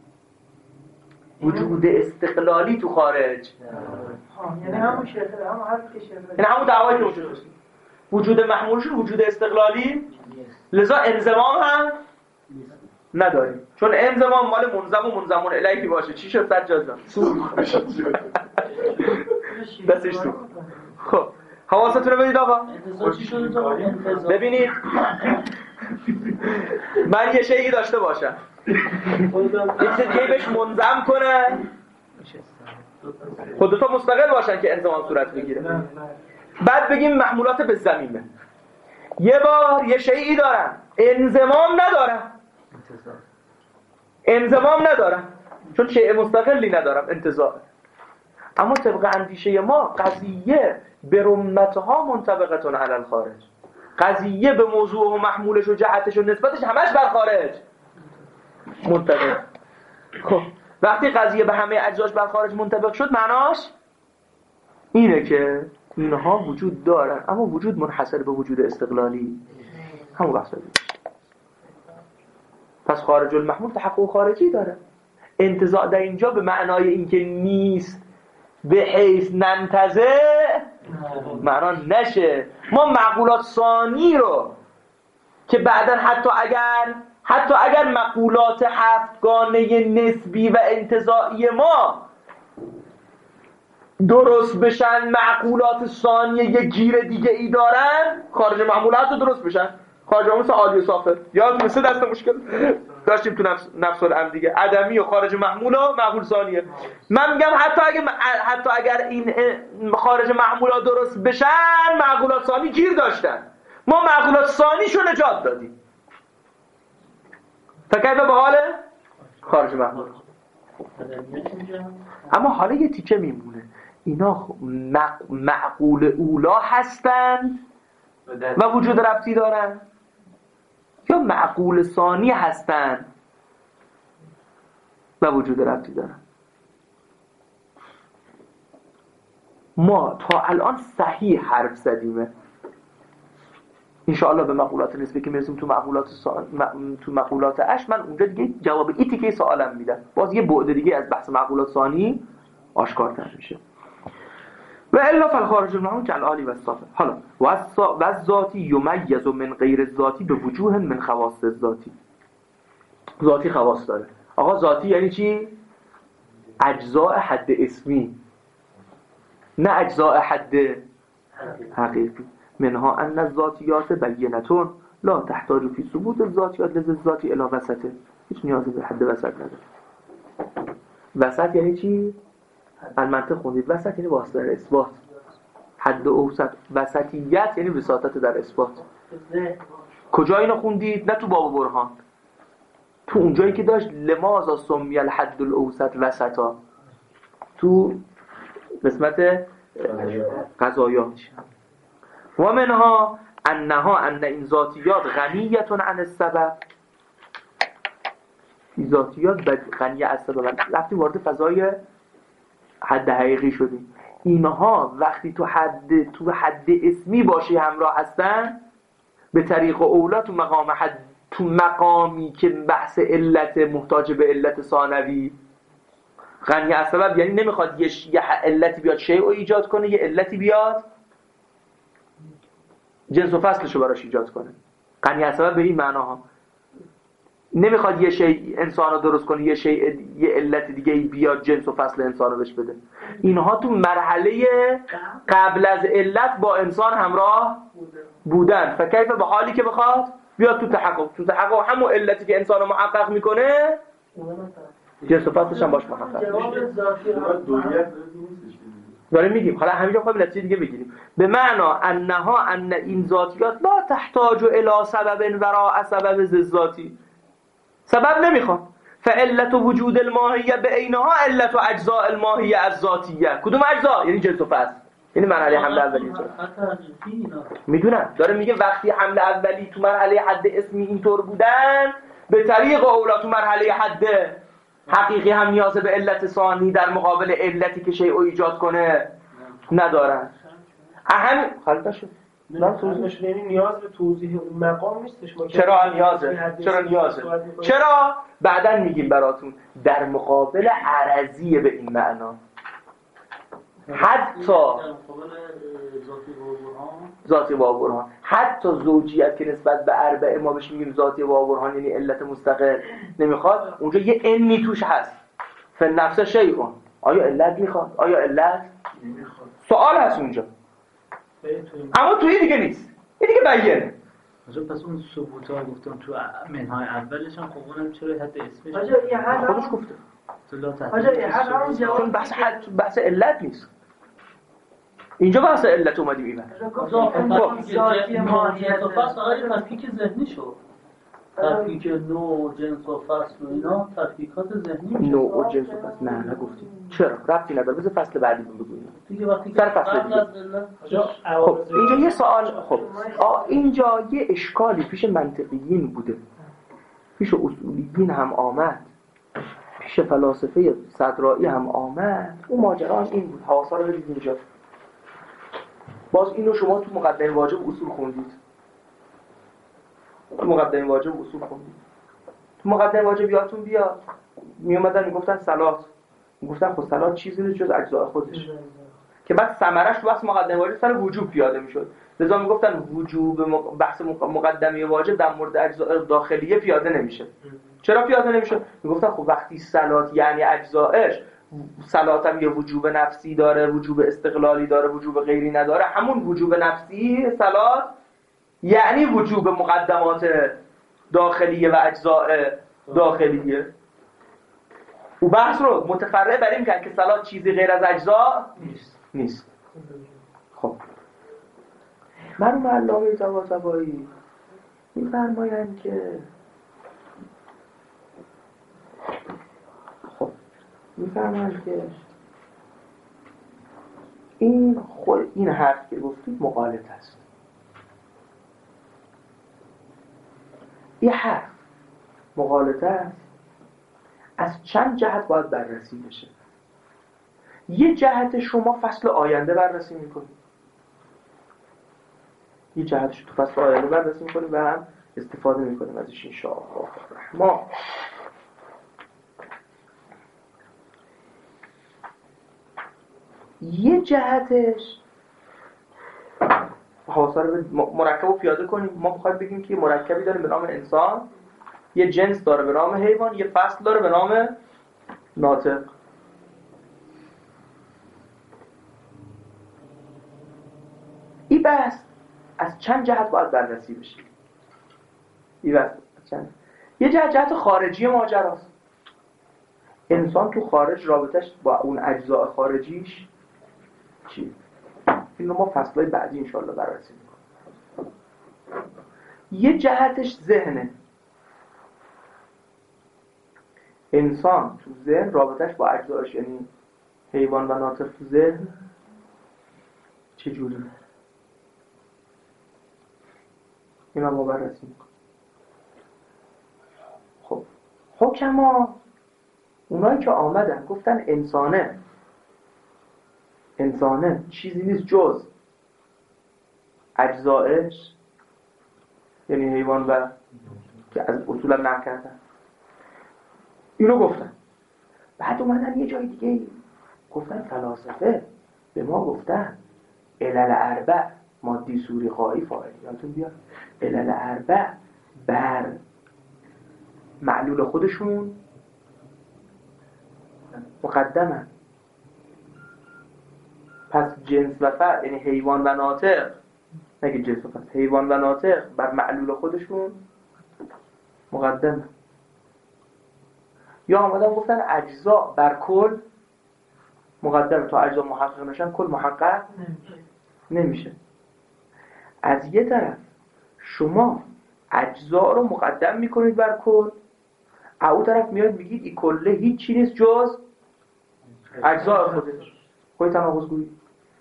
وجود استقلالی تو خارج، یعنی همون شرطه همون حرفی که شرطه یعنی همون دعوایی که وجود داشت وجود محمولشون وجود استقلالی، لذا انضمام هم نداریم چون انضمام مال منضم و منضمون الیهی باشه. چی شد سجاد جان؟ دستش تو. خب حواستون رو بدید آقا. انتزاع چی شده تو؟ انتزاع ببینید من یه شیئی داشته باشم یه چیز دیگه بهش منضم کنه، خودتا مستقل باشن که انضمام صورت بگیره. بعد بگیم محمولات به زمینه. یه بار یه شیئی دارن انضمام ندارن، انضمام ندارن چون شیء مستقلی ندارم انتزاع. اما طبق اندیشه ما قضیه به رمتها منطبقتون علی الخارج، قضیه به موضوع و محمولش و جهتش و نسبتش همش بر خارج منطبق. خب وقتی قضیه به همه اجزاش بر خارج منطبق شد معناش اینه که اینها وجود دارن اما وجود منحصر به وجود استقلالی. همون بحث بود. پس خارج المحمول تحقق خارجی داره. انتزاع در اینجا به معنای اینکه نیست به حیث ننتزع معنا نشه. ما معقولات ثانی رو که بعداً حتی اگر حتی اگر مقولات هفتگانه نسبی و انتزاعی ما درست بشن، معقولات ثانیه یه گیر دیگه ای دارن، خارج معمولات رو درست بشن. خارج معمول عالی و صافه. یاد مثل دست مشکل داشتیم تو نفس نفس الامر دیگه، عدمی و خارج معمول و معقول ثانیه. من میگم حتی اگر حتی اگر این خارج معمولات درست بشن، معقولات ثانی گیر داشتن. ما معقولات ثانیشو نجات دادیم. فکر به حال خارج معمول. اما حالا یه تیکه میمونه. اینا معقول اولا هستند و وجود ربطی دارن یا معقول ثانی هستند و وجود ربطی دارن؟ ما تا الان صحیح حرف زدیمه. انشاءالله به مقولات نسبی که میرسیم تو مقولات سا... م... تو مقولات اش من اونجا دیگه جواب این تیکه سوالم میدم. باز یه بعد دیگه از بحث مقولات ثانی آشکارتر میشه. و الا فالخارج منه کالعالی و الصافه. حالا و الذاتی یمیز من غیر الذاتی به وجوه من خواص الذاتی. ذاتی خواص داره. آقا ذاتی یعنی چی؟ اجزاء حد اسمی، نه اجزاء حد حقیقی. منها ان الذاتیات بینتون لا تحتاج فی ثبوت الذاتیات للذاتی الی وسطه. هیچ نیازی به حد وسط نداره. وسط یعنی چی؟ المنطق خوندید. وسط یعنی واسطه در اثبات. حد اوسط. وسطیت یعنی وساطت در اثبات. کجا اینو خوندید؟ نه تو باب برهان، تو اونجایی که داشت لماذا سمی الحد الاوسط وسطا، تو قسمت قضایا. و منها انها ان این ذاتیات غنیتون عن السبب. این ذاتیات غنیه از سبب. وقتی وارد فضای حد حقیقی شدیم، اینها وقتی تو حد تو حد اسمی باشی همراه هستن، به طریق اولا تو مقام حد، تو مقامی که بحث علت محتاج به علت ثانوی غنی از سبب، یعنی نمیخواد یه, یه علتی بیاد شیء رو ایجاد کنه، یه علتی بیاد جنس و فصلشو براش ایجاد کنه. غنی از سبب به این معناها. نمیخواد یه شیء انسان رو درست کنه، یه شیء یه علت دیگه بیاد جنس و فصل انسان رو بهش بده. اینها تو مرحله قبل از علت با انسان همراه بودن. فکیف به حالی که بخواد بیاد تو تحقق. تو تحقق همون علتی که انسان رو محقق میکنه جنس و فصلش هم باش محقق میشه. داریم میگیم حالا همینجا خواهیم نتیجه دیگه بگیریم. به معنا انها ان این ذاتیات لا تحتاج الى سبب وراء سبب ذاتی. سبب نمیخواد. فعلت وجود الماهیه به عینها علت و اجزاء الماهیه از ذاتیه. کدوم اجزا؟ یعنی جنس و فصل. یعنی مرحله حمله اولی. میدونم داره میگه وقتی حمله اولی تو مرحله حد اسمی اینطور بودن، به طریق اولا تو مرحله حد حقیقی هم نیاز به علت ثانی در مقابل علتی که شیء رو ایجاد کنه ندارن. اهم خالص شد. نه توضیحش یعنی نیاز به توضیح اون مقام نیستش. ما چرا نیازه؟ چرا نیازه؟ چرا؟ بعداً میگیم براتون. در مقابل عرضیه به این معنا. حتی ذاتی با برهان، حتی زوجیت که نسبت به اربعه ما بهش میگیم ذاتی با برهان یعنی علت مستقل نمیخواد، اونجا یه انی توش هست. فنفس شیء. آیا علت میخواد؟ آیا علت نمیخواد؟ سوال هست اونجا. اما توی دیگه نیست. این دیگه بیانه. آجا پس اون ثبوت ها گفتم تو منهای اولش هم خب اونم چرا حد اسمش آجا یه حد خودش گفته. آجا یه حد همون جواب چون بحث حد بحث علت نیست. اینجا بحث علت اومدیم اینا. خب ذاتی ماهیت و فصل آقای تفکیک ذهنی شد. تفکیک نوع جنس و فصل و اینا تفکیکات ذهنی میشه. نوع و جنس و فصل نه نگفتیم. چرا؟ ربطی نداره. بذار فصل بعدی بگیم. دیگه وقتی سر فصل دیگه. خب اینجا یه سوال، خب آ اینجا یه اشکالی پیش منطقیین بوده. پیش اصولیین هم آمد. پیش فلاسفه صدرائی هم آمد. اون ماجرا این بود. حواسا رو بدید اینجا. باز اینو شما تو مقدمه واجب اصول خوندید. تو مقدمه واجب اصول خوندید. تو مقدمه واجب یادتون بیاد می اومدن میگفتن صلات. میگفتن خود صلات چیزی نیست جز اجزای خودش. که بعد ثمرش تو بحث مقدمه واجب سر وجوب پیاده میشد. لذا میگفتن وجوب بحث مقدمه واجب در مورد اجزای داخلیه پیاده نمیشه. چرا پیاده نمیشه؟ میگفتن خب وقتی صلات یعنی اجزایش، صلات هم یه وجوب نفسی داره، وجوب استقلالی داره، وجوب غیری نداره. همون وجوب نفسی صلات یعنی وجوب مقدمات داخلیه و اجزاء داخلیه. و بحث رو متفرع بر این کرد که صلات چیزی غیر از اجزا نیست. نیست. خب مرحوم علامه طباطبایی می‌فرمایند که خب می‌فرمایند که این خود این حرف که گفتید مغالط است. این حرف مغالطه است. از چند جهت باید بررسی بشه. یه جهت شما فصل آینده بررسی میکنید، یه جهتش تو فصل آینده بررسی میکنید و هم استفاده میکنیم ازش انشاءالله الرحمن. یه جهتش حاصل به مرکب رو پیاده کنیم. ما میخوایم بگیم که مرکبی داره به نام انسان، یه جنس داره به نام حیوان، یه فصل داره به نام ناطق. این بحث از چند جهت باید بررسی بشه. این بحث از چند یه جهت جهت خارجی ماجراست. انسان تو خارج رابطش با اون اجزاء خارجیش چی؟ این رو ما فصلهای بعدی انشاءالله بررسی میکنیم. یه جهتش ذهنه. انسان تو ذهن رابطش با اجزاش، یعنی حیوان و ناطق تو ذهن چجوری؟ این رو ما بررسی میکنیم. خب حکما اونایی که آمدن گفتن انسانه انسانه چیزی نیست جز اجزایش، یعنی حیوان و که از اصولا نقل کردن، اینو گفتن. بعد اومدن یه جای دیگه گفتن فلاسفه به ما گفتن علل اربع مادی سوری خواهی فاعل، یادتون بیاد علل اربع بر معلول خودشون مقدمن. پس جنس و فرد، یعنی حیوان و ناطق، نگه جنس و فرد، حیوان و ناطق بر معلول خودشون مقدمن. یا آمدن گفتن اجزا بر کل مقدمه، تا اجزا محقق نشن کل محقق نمیشه. از یه طرف شما اجزا رو مقدم میکنید بر کل، او طرف میاد میگید این کله هیچ چی نیست جز اجزا خودش. خواهی تناقض گویی.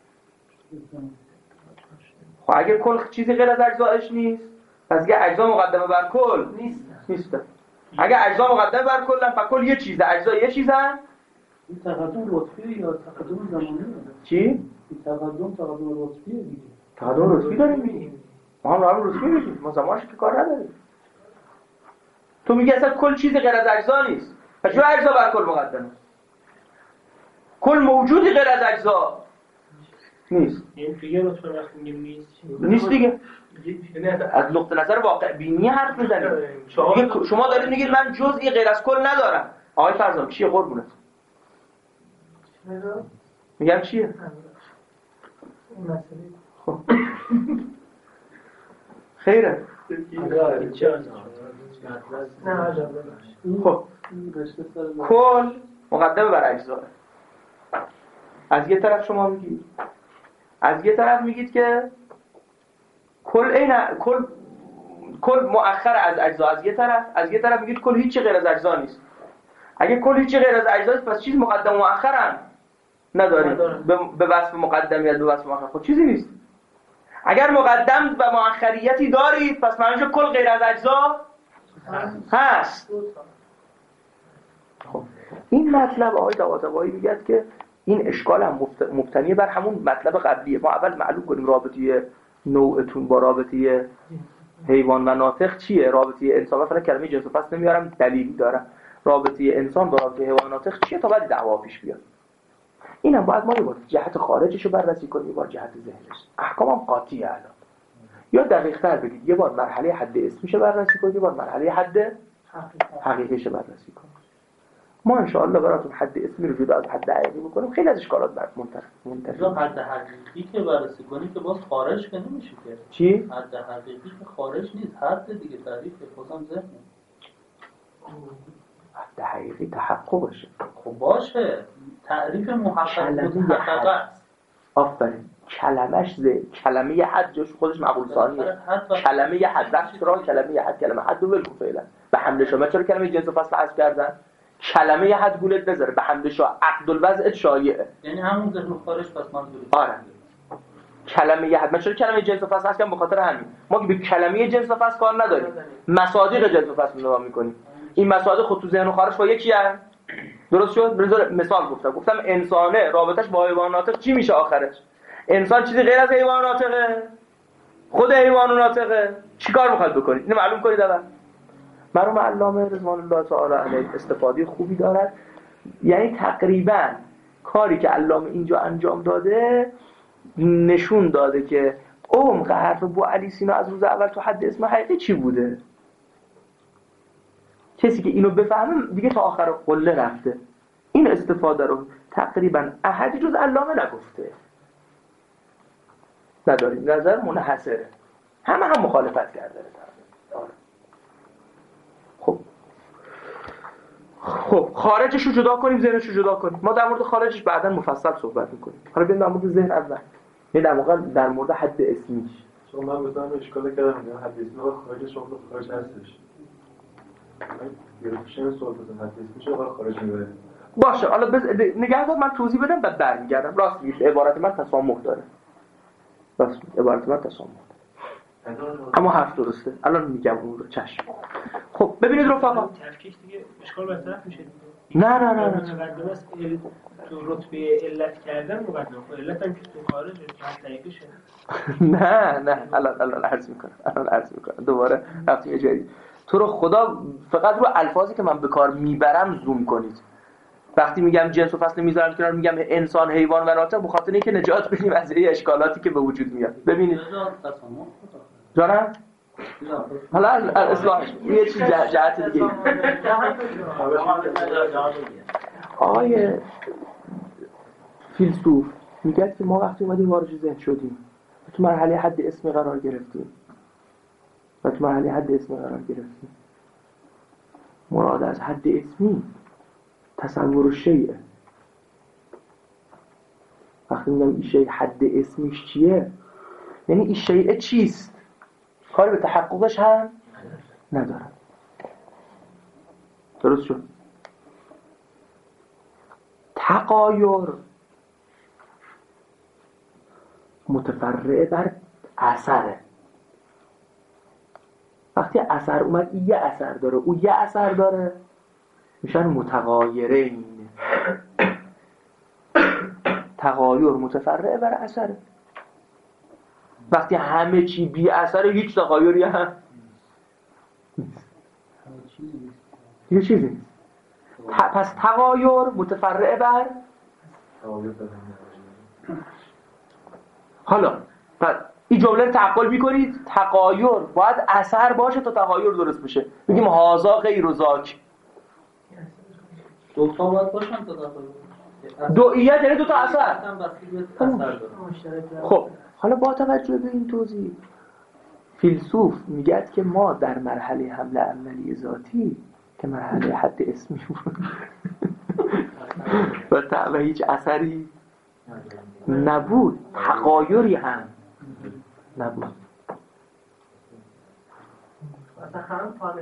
خب اگر کل چیزی غیر از اجزایش نیست، پس اگه اجزا مقدمه بر کل نیست نیست. اگه اجزا مقدمه بر کلن، پس کل یه چیزه، اجزا یه چیزن. این تقدم رتبی یا تقدم زمانی؟ چی؟ این تقدم تقدم رتبیه دیگه. تقدم رتبی داریم میگیم. ما هم رو رتبی میگیم. ما زمانش که کار نداریم. تو میگی اصلا کل چیزی غیر از اجزا نیست. پس چرا اجزا بر کل مقدمه؟ کل موجودی غیر از اجزا نیست. این دیگه رتبه وقتی میگیم نیست. نیست دیگه. از نقطه نظر واقع بینی حرف میزنید. شما دارید میگید من جزئی غیر از کل ندارم. آقای فرزان چیه قربونت؟ میگم چیه؟ خب خیره. خب کل مقدمه بر اجزا. از یه طرف شما میگید، از یه طرف میگید که کل این کل کل مؤخر از اجزا. از یه طرف از یه طرف میگید کل هیچی غیر از اجزا نیست. اگه کل هیچی غیر از اجزا است، پس چیز مقدم و مؤخر هم نداریم به وصف مقدمیت، به وصف مؤخر. خب چیزی نیست. اگر مقدم و مؤخریتی دارید، پس معنیش کل غیر از اجزا هست. خب این مطلب آقای طباطبایی میگه که این اشکال هم مبتنی بر همون مطلب قبلیه. ما اول معلوم کنیم رابطه نوعتون با رابطه حیوان و ناطق چیه. رابطه انسان، مثلا کلمه جنس و فصل نمیارم دلیلی دارم، رابطه انسان با رابطه حیوان و ناطق چیه تا بعد دعوا پیش بیاد. اینم باید ما یه بار جهت خارجش رو بررسی کنیم، یه بار جهت ذهنش. احکام هم قاطیه الان. یا دقیق تر بگید یه بار مرحله حد اسمیش رو بررسی کنیم، یه بار مرحله حد حقیقیش رو بررسی کنیم. ما ان شاء الله براتون حد اسمی رو جدا از حد حقیقی بکنیم. خیلی از اشکالات برات منتفی. یا حد حقیقی که بررسی کنیم که باز خارج که نمیشه که. چی؟ حد حقیقی که خارج نیست، حد دیگه تعریف خودم ذهنه. حد حقیقی تحقق باشه. خب باشه، تعریف محقق محقق است. آفرین. کلمش ذهن، کلمه حد جوش خودش معقول ثانیه. کلمه حد بخش را کلمه حد، کلمه حد رو ولکن فعلا. به حمله شما چرا کلمه جنس و فصل حذف کردن؟ کلمه حد گولت بذاره، به حمله شما عقد الوضع شایعه. یعنی همون ذهن خارج پس منظور. آره. کلمه حد، من چرا کلمه جنس و فصل هست که به خاطر همین. ما که به کلمه جنس و فصل کار نداریم. مصادیق جنس و فصل نگاه می‌کنیم. این مصادیق خود تو ذهن و خارج با یکی هست. درست شد؟ بذار مثال گفتم. گفتم انسانه رابطش با حیوان ناطق چی میشه آخرش؟ انسان چیزی غیر از حیوان ناطقه؟ خود حیوان ناطقه؟ چیکار می‌خواد بکنید؟ اینو معلوم کنید اول. مرحوم علامه رضوان الله تعالی علیه استفاده خوبی دارد. یعنی تقریبا کاری که علامه اینجا انجام داده نشون داده که عمق حرف بوعلی سینا از روز اول تو حد اسم حقیقی چی بوده. کسی که اینو بفهمه دیگه تا آخر قله رفته. این استفاده رو تقریبا احدی جز علامه نگفته. نداریم نظر منحصره، همه هم مخالفت کرده. خب خب خارجش رو جدا کنیم، ذهنش رو جدا کنیم. ما در مورد خارجش بعداً مفصل صحبت میکنیم. حالا بیایم در مورد ذهن اول. نه در واقع در مورد حد اسمیش. چون من مثلا اشکال کردم میگم حد اسمی رو خارجش رو خارج هستش. یه روشن سوال بزنم حد اسمیش رو خارج میبره. باشه حالا بز... نگه دار من توضیح بدم بعد برمیگردم. راست میگی عبارت من تسامح داره. راست عبارت من تسامح داره. اما حرف درسته. الان میگم اون رو چشم. خب ببینید رفقا تفکیک دیگه اشکال برطرف میشه. نه نه نه مقدمه است تو رتبه علت کردن مقدمه خود علت هم که تو خارج از طریقشه. نه نه الان الان عرض میکنم الان عرض میکنم دوباره رفتیم یه جایی. تو رو خدا فقط رو الفاظی که من به کار میبرم زوم کنید. وقتی میگم جنس و فصل میذارم کنار میگم انسان حیوان و ناطق به خاطر اینکه نجات بدیم از این اشکالاتی که به وجود میاد. ببینید جانم حالا اصلاحش یه چیز جهت دیگه. آقای فیلسوف میگه که ما وقتی اومدیم وارد ذهن شدیم تو مرحله حد اسمی قرار گرفتیم و تو مرحله حد اسمی قرار گرفتیم مراد از حد اسمی تصور شیء. وقتی میگم این شیء حد اسمیش چیه یعنی این شیء چیست، کاری به تحققش هم نداره. درست شد؟ تغایر متفرع بر اثره. وقتی اثر اومد این یه اثر داره او یه اثر داره میشن متغایرین. تغایر متفرع بر اثره. وقتی همه چی بی اثره هیچ تغایری هم یه چیزی نیست. پس تغایر متفرع بر حالا پس این جمله رو تعقل می‌کنید تغایر باید اثر باشه تا تغایر درست بشه. میگیم هازا غیر و ذاک. دو تا باید باشن تا تغایر. دوئیت یعنی دو تا اثر. اثر خب حالا با توجه به این توضیح فیلسوف میگه که ما در مرحله حمله عملی ذاتی که مرحله حد اسمی بود و تا هیچ اثری نبود تغایری هم نبود. مثلا هم پانل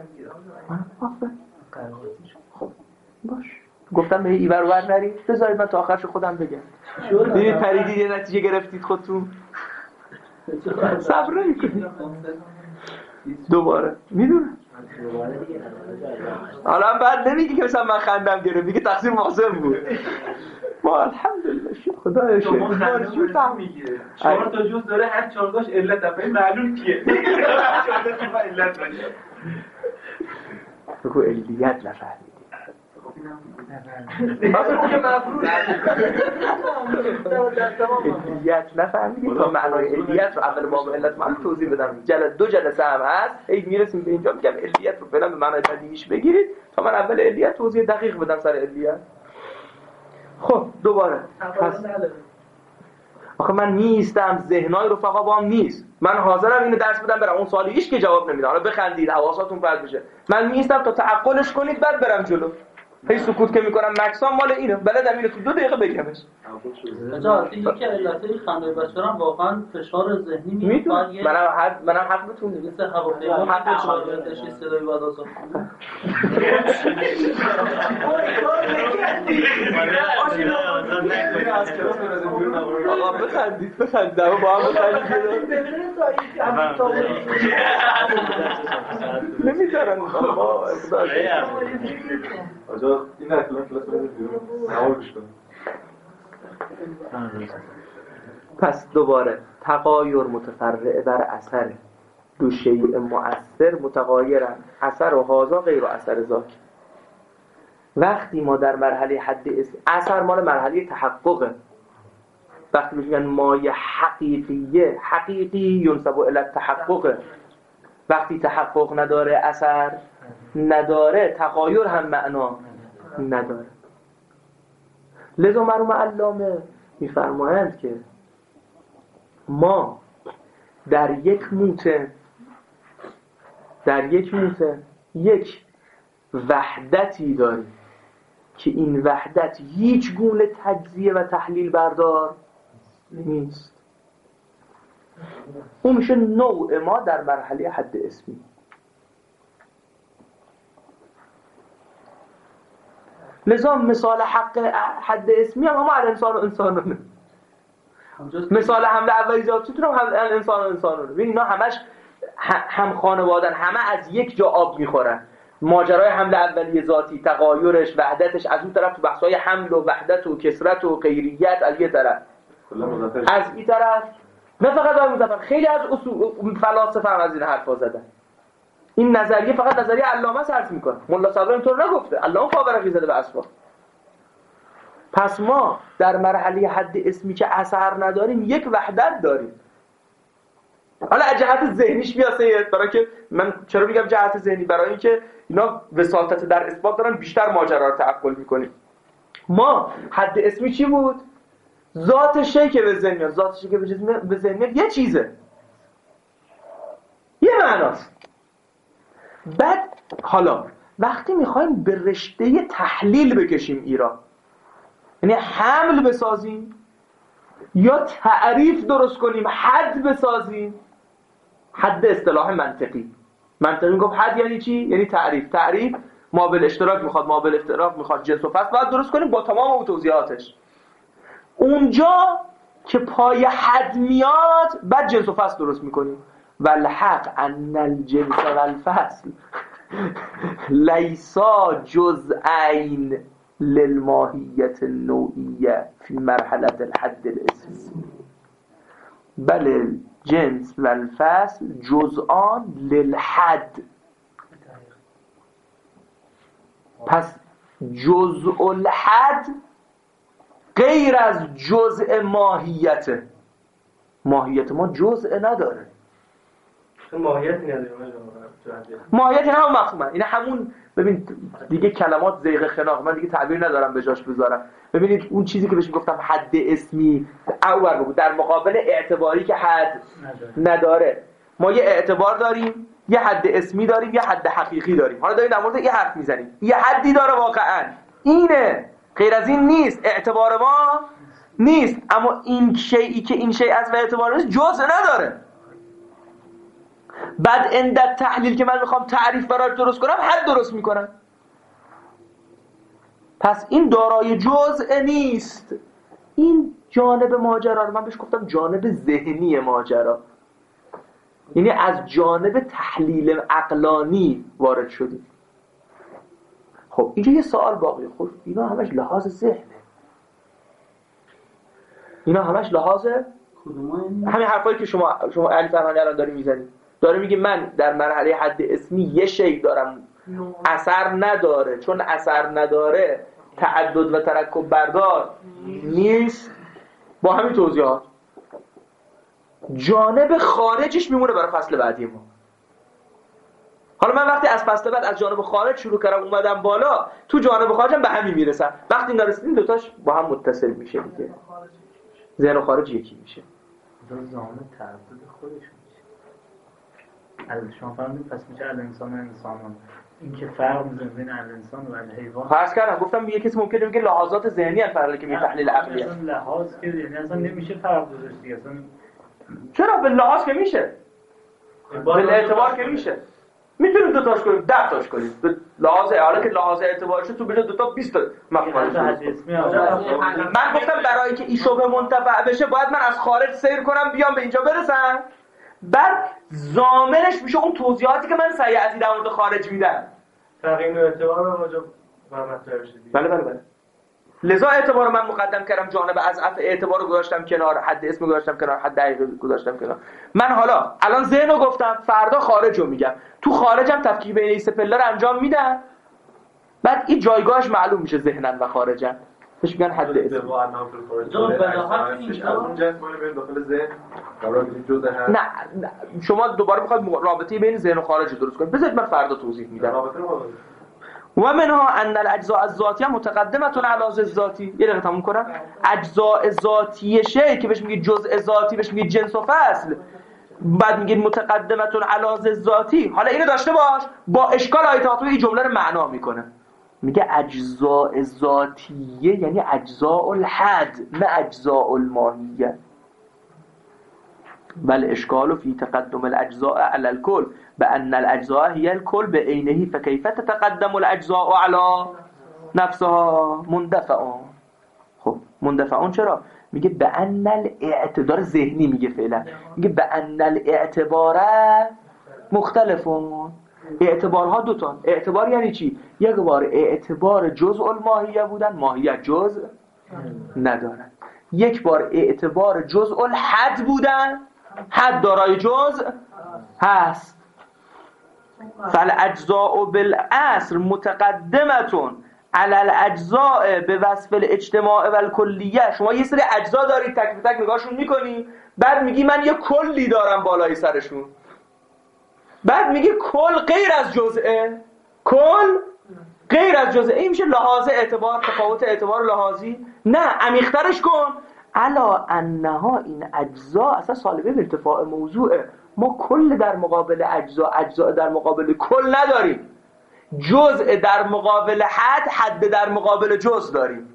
خب باش گفتم به این ور ور نرید بذارید من تا آخرش خودم بگم. دیدید پریدید یه نتیجه گرفتید خودتون صبر نمی‌کنید. دوباره میدونم حالا بعد نمیگی که مثلا من خندم گرفت میگه تقصیر محسن بود. ما الحمدلله شکر خدایا شکر شما خندشون فهم میگیره چهار تا جز داره هر چهار تاش علت دفعه معلوم کیه چهار تا علت باشه بگو علیت نفهمیدی اصلا که مفروض علیت نفهمیدی تا معنای علیت رو اول باب علت من توضیح بدم. جلد دو جلسه هم هست ای میرسیم به اینجا میگم علیت رو فعلا به معنای بدیهیش بگیرید تا من اول علیت توضیح دقیق بدم سر علیت. خب دوباره پس آخه من نیستم ذهنای رفقا با هم نیست. من حاضرم اینو درس بدم برم اون سوالی هیچ که جواب نمیده. حالا بخندید حواساتون پرت بشه. من نیستم تا تعقلش کنید بعد برم جلو. هی سکوت که میکنم مکسام مال اینه بلدم اینو تو دو دقیقه بگمش. اجازه این که علتای خنده بچه‌ها واقعا فشار ذهنی میاد. منم حد منم حق بتون مثل هواپیما حق چالش صدای بعد از آقا بخندید بخندید با هم بخندید نمیذارن آقا آجا این اصلا کلاس بده بیرون نوار گوش کن. پس دوباره تغایر متفرع بر اثر دو شیء مؤثر متغایرن اثر و هازا غیر و اثر ذاک. وقتی ما در مرحله حد اسم، اثر مال مرحله تحققه. وقتی میگن مایه حقیقیه، حقیقی ینسب الی التحقق. وقتی تحقق نداره اثر نداره، تغایر هم معنا نداره. لذا مرحوم علامه میفرمایند که ما در یک موته در یک موته یک وحدتی داریم که این وحدت هیچ گونه تجزیه و تحلیل بردار نیست. اون میشه نوع ما در مرحله حد اسمی. لذا مثال حق حد اسمی هم همه الانسان و انسانونه. مثال حمله اولی ذاتیتون هم الانسان و انسانونه. ببین اینا همش هم خانوادن، همه از یک جا آب میخورن. ماجرای حمله اولی ذاتی، تغایرش، وحدتش، از اون طرف تو بحث‌های حمل و وحدت و کثرت و غیریت از یه طرف، از این طرف نه فقط آقای مظفر، خیلی از اصول فلاسفه هم از این حرفا زدن. این نظریه فقط نظریه علامه صرف میکنه. ملا صدرا اینطور نگفته، علامه فاورقی زده به اسباب. پس ما در مرحله حد اسمی که اثر نداریم یک وحدت داریم. حالا از جهت ذهنیش بیاسه، برای که من چرا میگم جهت ذهنی؟ برای اینکه اینا وساطت در اثبات دارن، بیشتر ماجرا رو تعقل میکنیم. ما حد اسمی چی بود؟ ذات شی که به ذهن میاد، ذات شی که به ذهن میاد یه چیزه، یه معناست. بعد حالا وقتی میخوایم به رشته تحلیل بکشیم ایران، یعنی حمل بسازیم یا تعریف درست کنیم، حد بسازیم، حد اصطلاح منطقی. منطقی میگفت حد یعنی چی؟ یعنی تعریف. تعریف مابل اشتراک میخواد، مابل افتراق میخواد، جنس و فصل باید درست کنیم با تمام اون توضیحاتش. اونجا که پای حد میاد بعد جنس و فصل درست میکنیم. والحق ان الجنس والفصل لیسا جزئین للماهیت النوعیه فی مرحله الحد الاسمی، بل الجنس والفصل جزءان للحد. پس جزء الحد غیر از جزء ماهیت. ماهیت ما جزء نداره، ماهیتی نداره. ماهیت نه هم مفهومه. این همون، ببین دیگه کلمات زیغ خناق، من دیگه تعبیر ندارم به جاش بذارم. ببینید اون چیزی که بهش گفتم حد اسمی اول بود در مقابل اعتباری که حد نداره. ما یه اعتبار داریم، یه حد اسمی داریم، یه حد حقیقی داریم. حالا داریم در مورد یه حرف میزنیم. یه حدی داره واقعا، اینه، غیر از این نیست. اعتبار ما نیست، اما این شیئی که این شیء از اعتبار نیست جزء نداره. بعد اندت تحلیل که من میخوام تعریف برای درست کنم، حد درست میکنم. پس این دارای جزء نیست. این جانب ماجرا رو من بهش گفتم جانب ذهنی ماجرا، یعنی از جانب تحلیل عقلانی وارد شدیم. خب اینجا یه سوال باقی. خب اینا همش لحاظ ذهنه، اینا همش لحاظ همین حرفایی که شما شما علی فرهانی الان داری میزنید. داره میگه من در مرحله حد اسمی یه شی دارم اثر نداره، چون اثر نداره تعدد و ترکب بردار نیست. با همین توضیحات جانب خارجش میمونه برای فصل بعدی ما. حالا من وقتی از فصل بعد از جانب خارج شروع کردم اومدم بالا، تو جانب خارجم به همین میرسم. وقتی نرسیدیم دوتاش با هم متصل میشه دیگه، ذهن و خارج یکی میشه. زمان تعدد خودش میشه. از شما فهمید پس میشه الانسان و انسانان. این که فرق میزنه بین الانسان و الحیوان. فرض کردم گفتم یه کسی ممکنه بگه لحاظات ذهنی ان فرقی که می تحلیل عقلی است. لحاظ که یعنی اصلا نمیشه فرق گذاشت دیگه اصلا. چرا؟ به لحاظ که میشه، به اعتبار که میشه. میتونیم دو تاش کنیم، ده تاش کنیم. به لحاظ حالا که لحاظ اعتبارش تو بجای دو تا بیست تا مفهوم. من گفتم برای که این شبه منتفع بشه باید من از خارج سیر کنم بیام به اینجا برسم. بعد ضامنش میشه اون توضیحاتی که من سیاسی در مورد خارج میدم. تقییم اعتبار رو واجب مطرح بشه. بله بله بله. لذا اعتبار من مقدم کردم، جانب اضعف اعتبار رو گذاشتم کنار، حد اسم گذاشتم کنار، حد دقیق گذاشتم کنار. من حالا الان ذهن رو گفتم، فردا خارج رو میگم. تو خارجم تفکیک بین این سه پله رو انجام میدم. بعد این جایگاهش معلوم میشه ذهنن و خارجن، بهش میگن حد اسمی. نه نه شما دوباره میخواید رابطه بین ذهن و خارج رو درست کنید، بذارید من فردا توضیح میدم. و منها ان الاجزاء الذاتیه متقدمه علی الذاتی. یه دقیقه تموم کنم. اجزاء ذاتی شی که بهش میگه جزء ذاتی، بهش میگه جنس و فصل، بعد میگه متقدمه علی الذاتی. حالا اینو داشته باش، با اشکال آیه تحتوی این جمله رو معنا میکنه. میگه اجزاء ذاتیه یعنی اجزاء الحد نه اجزاء الماهیه. بل اشکال فی تقدم الاجزاء علی الکل بان الاجزاء هي الكل بعینه فكيف تتقدم الاجزاء علی نفسها مندفعون. خب مندفعون چرا؟ میگه بان الاعتبار ذهنی، میگه فعلا میگه بان الاعتبار مختلفون. اعتبارها دوتان. اعتبار یعنی چی؟ یک بار اعتبار جزء الماهیه بودن، ماهیت جزء ندارن. یک بار اعتبار جزء الحد بودن، حد دارای جزء هست. فالاجزاء بالاصل متقدمتون علی الاجزاء به وصف الاجتماع و الکلیه. شما یه سری اجزا دارید، تک به تک نگاهشون میکنی، بعد میگی من یه کلی دارم بالای سرشون، بعد میگه کل غیر از جزئه، کل غیر از جزئه. این میشه لحاظ اعتبار، تفاوت اعتبار لحاظی. نه عمیق‌ترش کن. الا انها این اجزا اصلا سالبه به ارتفاع موضوعه. ما کل در مقابل اجزا، اجزا در مقابل کل نداریم. جزء در مقابل حد، حد در مقابل جزء داریم.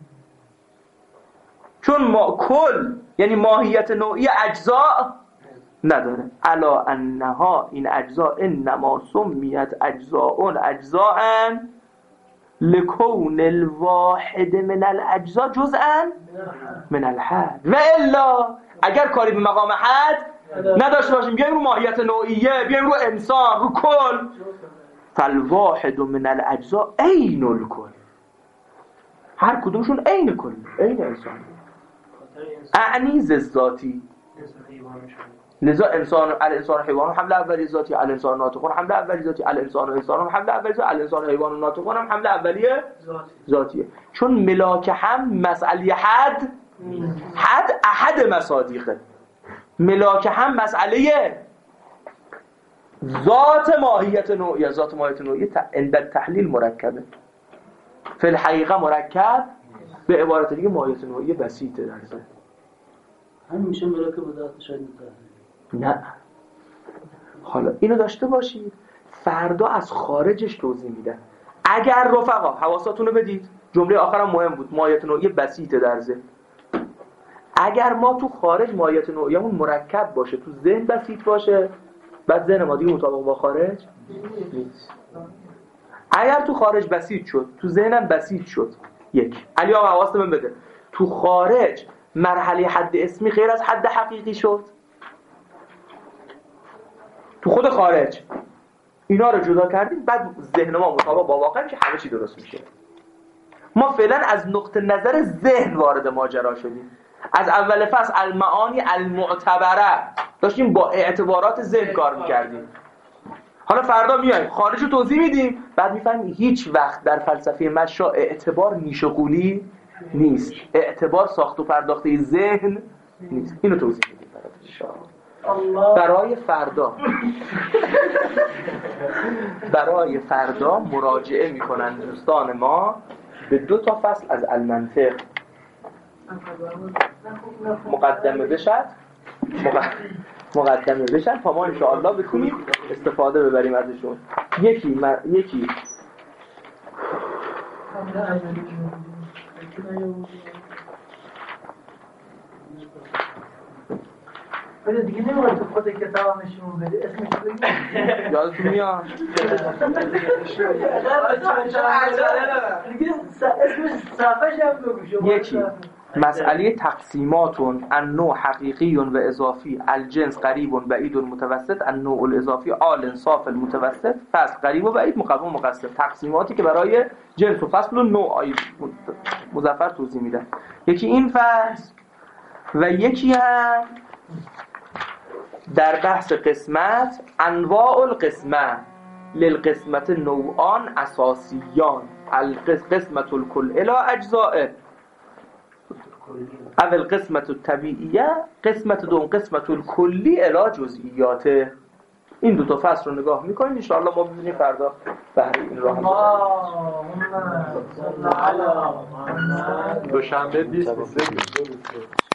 چون ما کل یعنی ماهیت نوعی اجزا نداره. الا انها این اجزا انما سمیت اجزاء اجزاء لکون الواحد من الاجزاء جزءا من الحد. و الا اگر کاری به مقام حد نداشته باشیم، بیایم رو ماهیت نوعیه، بیایم رو انسان، رو کل، فالواحد من الاجزاء عین الکل. هر کدومشون عین کل، عین انسان، اعنی ذاتی. لذا انسان الانسان حیوان حمله اولی ذاتی، الانسان ناطقون حمله اولی ذاتی، الانسان انسان حمله اولی ذاتی، الانسان حیوان ناطقون هم حمله اولی ذاتیه. چون ملاک هم مسئله حد، حد احد مصادیقه. ملاک هم مسئله ذات ماهیت نوعی، ذات ماهیت نوعی عند تحلیل مرکبه، فی الحقیقه مرکب، به عبارت دیگه ماهیت نوعی بسیطه در ذات. همیشه ملاک به ذاتش نه. حالا اینو داشته باشید، فردا از خارجش توضیح میدن. اگر رفقا حواساتون رو بدید، جمله آخرم مهم بود، ماهیت نوعی بسیطه در ذهن. اگر ما تو خارج ماهیت نوعیمون مرکب باشه، تو ذهن بسیط باشه، بعد ذهن ما دیگه مطابق با خارج نیست. اگر تو خارج بسیط شد، تو ذهنم بسیط شد. یک علی آقا حواست من بده، تو خارج مرحله حد اسمی غیر از حد حقیقی شد. تو خود خارج اینا رو جدا کردیم، بعد ذهن ما مطابق با واقع که همه چی درست میشه. ما فعلا از نقطه نظر ذهن وارد ماجرا شدیم. از اول فصل المعانی المعتبره داشتیم با اعتبارات ذهن کار میکردیم. حالا فردا میایم خارج رو توضیح میدیم، بعد میفهمیم هیچ وقت در فلسفه مشا اعتبار نیشه قولی نیست، اعتبار ساخت و پرداخته ذهن نیست. اینو توضیح میدیم برای فردا. برای فردا مراجعه میکنن دوستان ما به دو تا فصل از المنطق. مقدمه بشد مقدمه بشن تا ما انشاءالله بتونیم استفاده ببریم ازشون. یکی مر... یکی ولی دیگه نمی‌خواد تو خود کتاب نشون بده، اسمش بگید یادتون میاد دیگه اسمش صفحه‌ش هم بگو. یکی مسئله تقسیماتون النوع حقیقی و اضافی، الجنس قریب و بعید و متوسط، النوع الاضافی آل انصاف المتوسط، فصل قریب و بعید، مقوم مقصر. تقسیماتی که برای جنس و فصل و نوع مظفر توضیح میدن. یکی این فصل و یکی هم در بحث قسمت انواع القسمه للقسمت نوعان اساسیان. القسمة الكل الى اجزاء اول قسمت الطبیعیه، قسمت دوم قسمت الکلی الی جزئیاته. این دو تا فصل رو نگاه میکنیم ان شاء الله ما ببینیم فردا بهره این راه دوشنبه بیست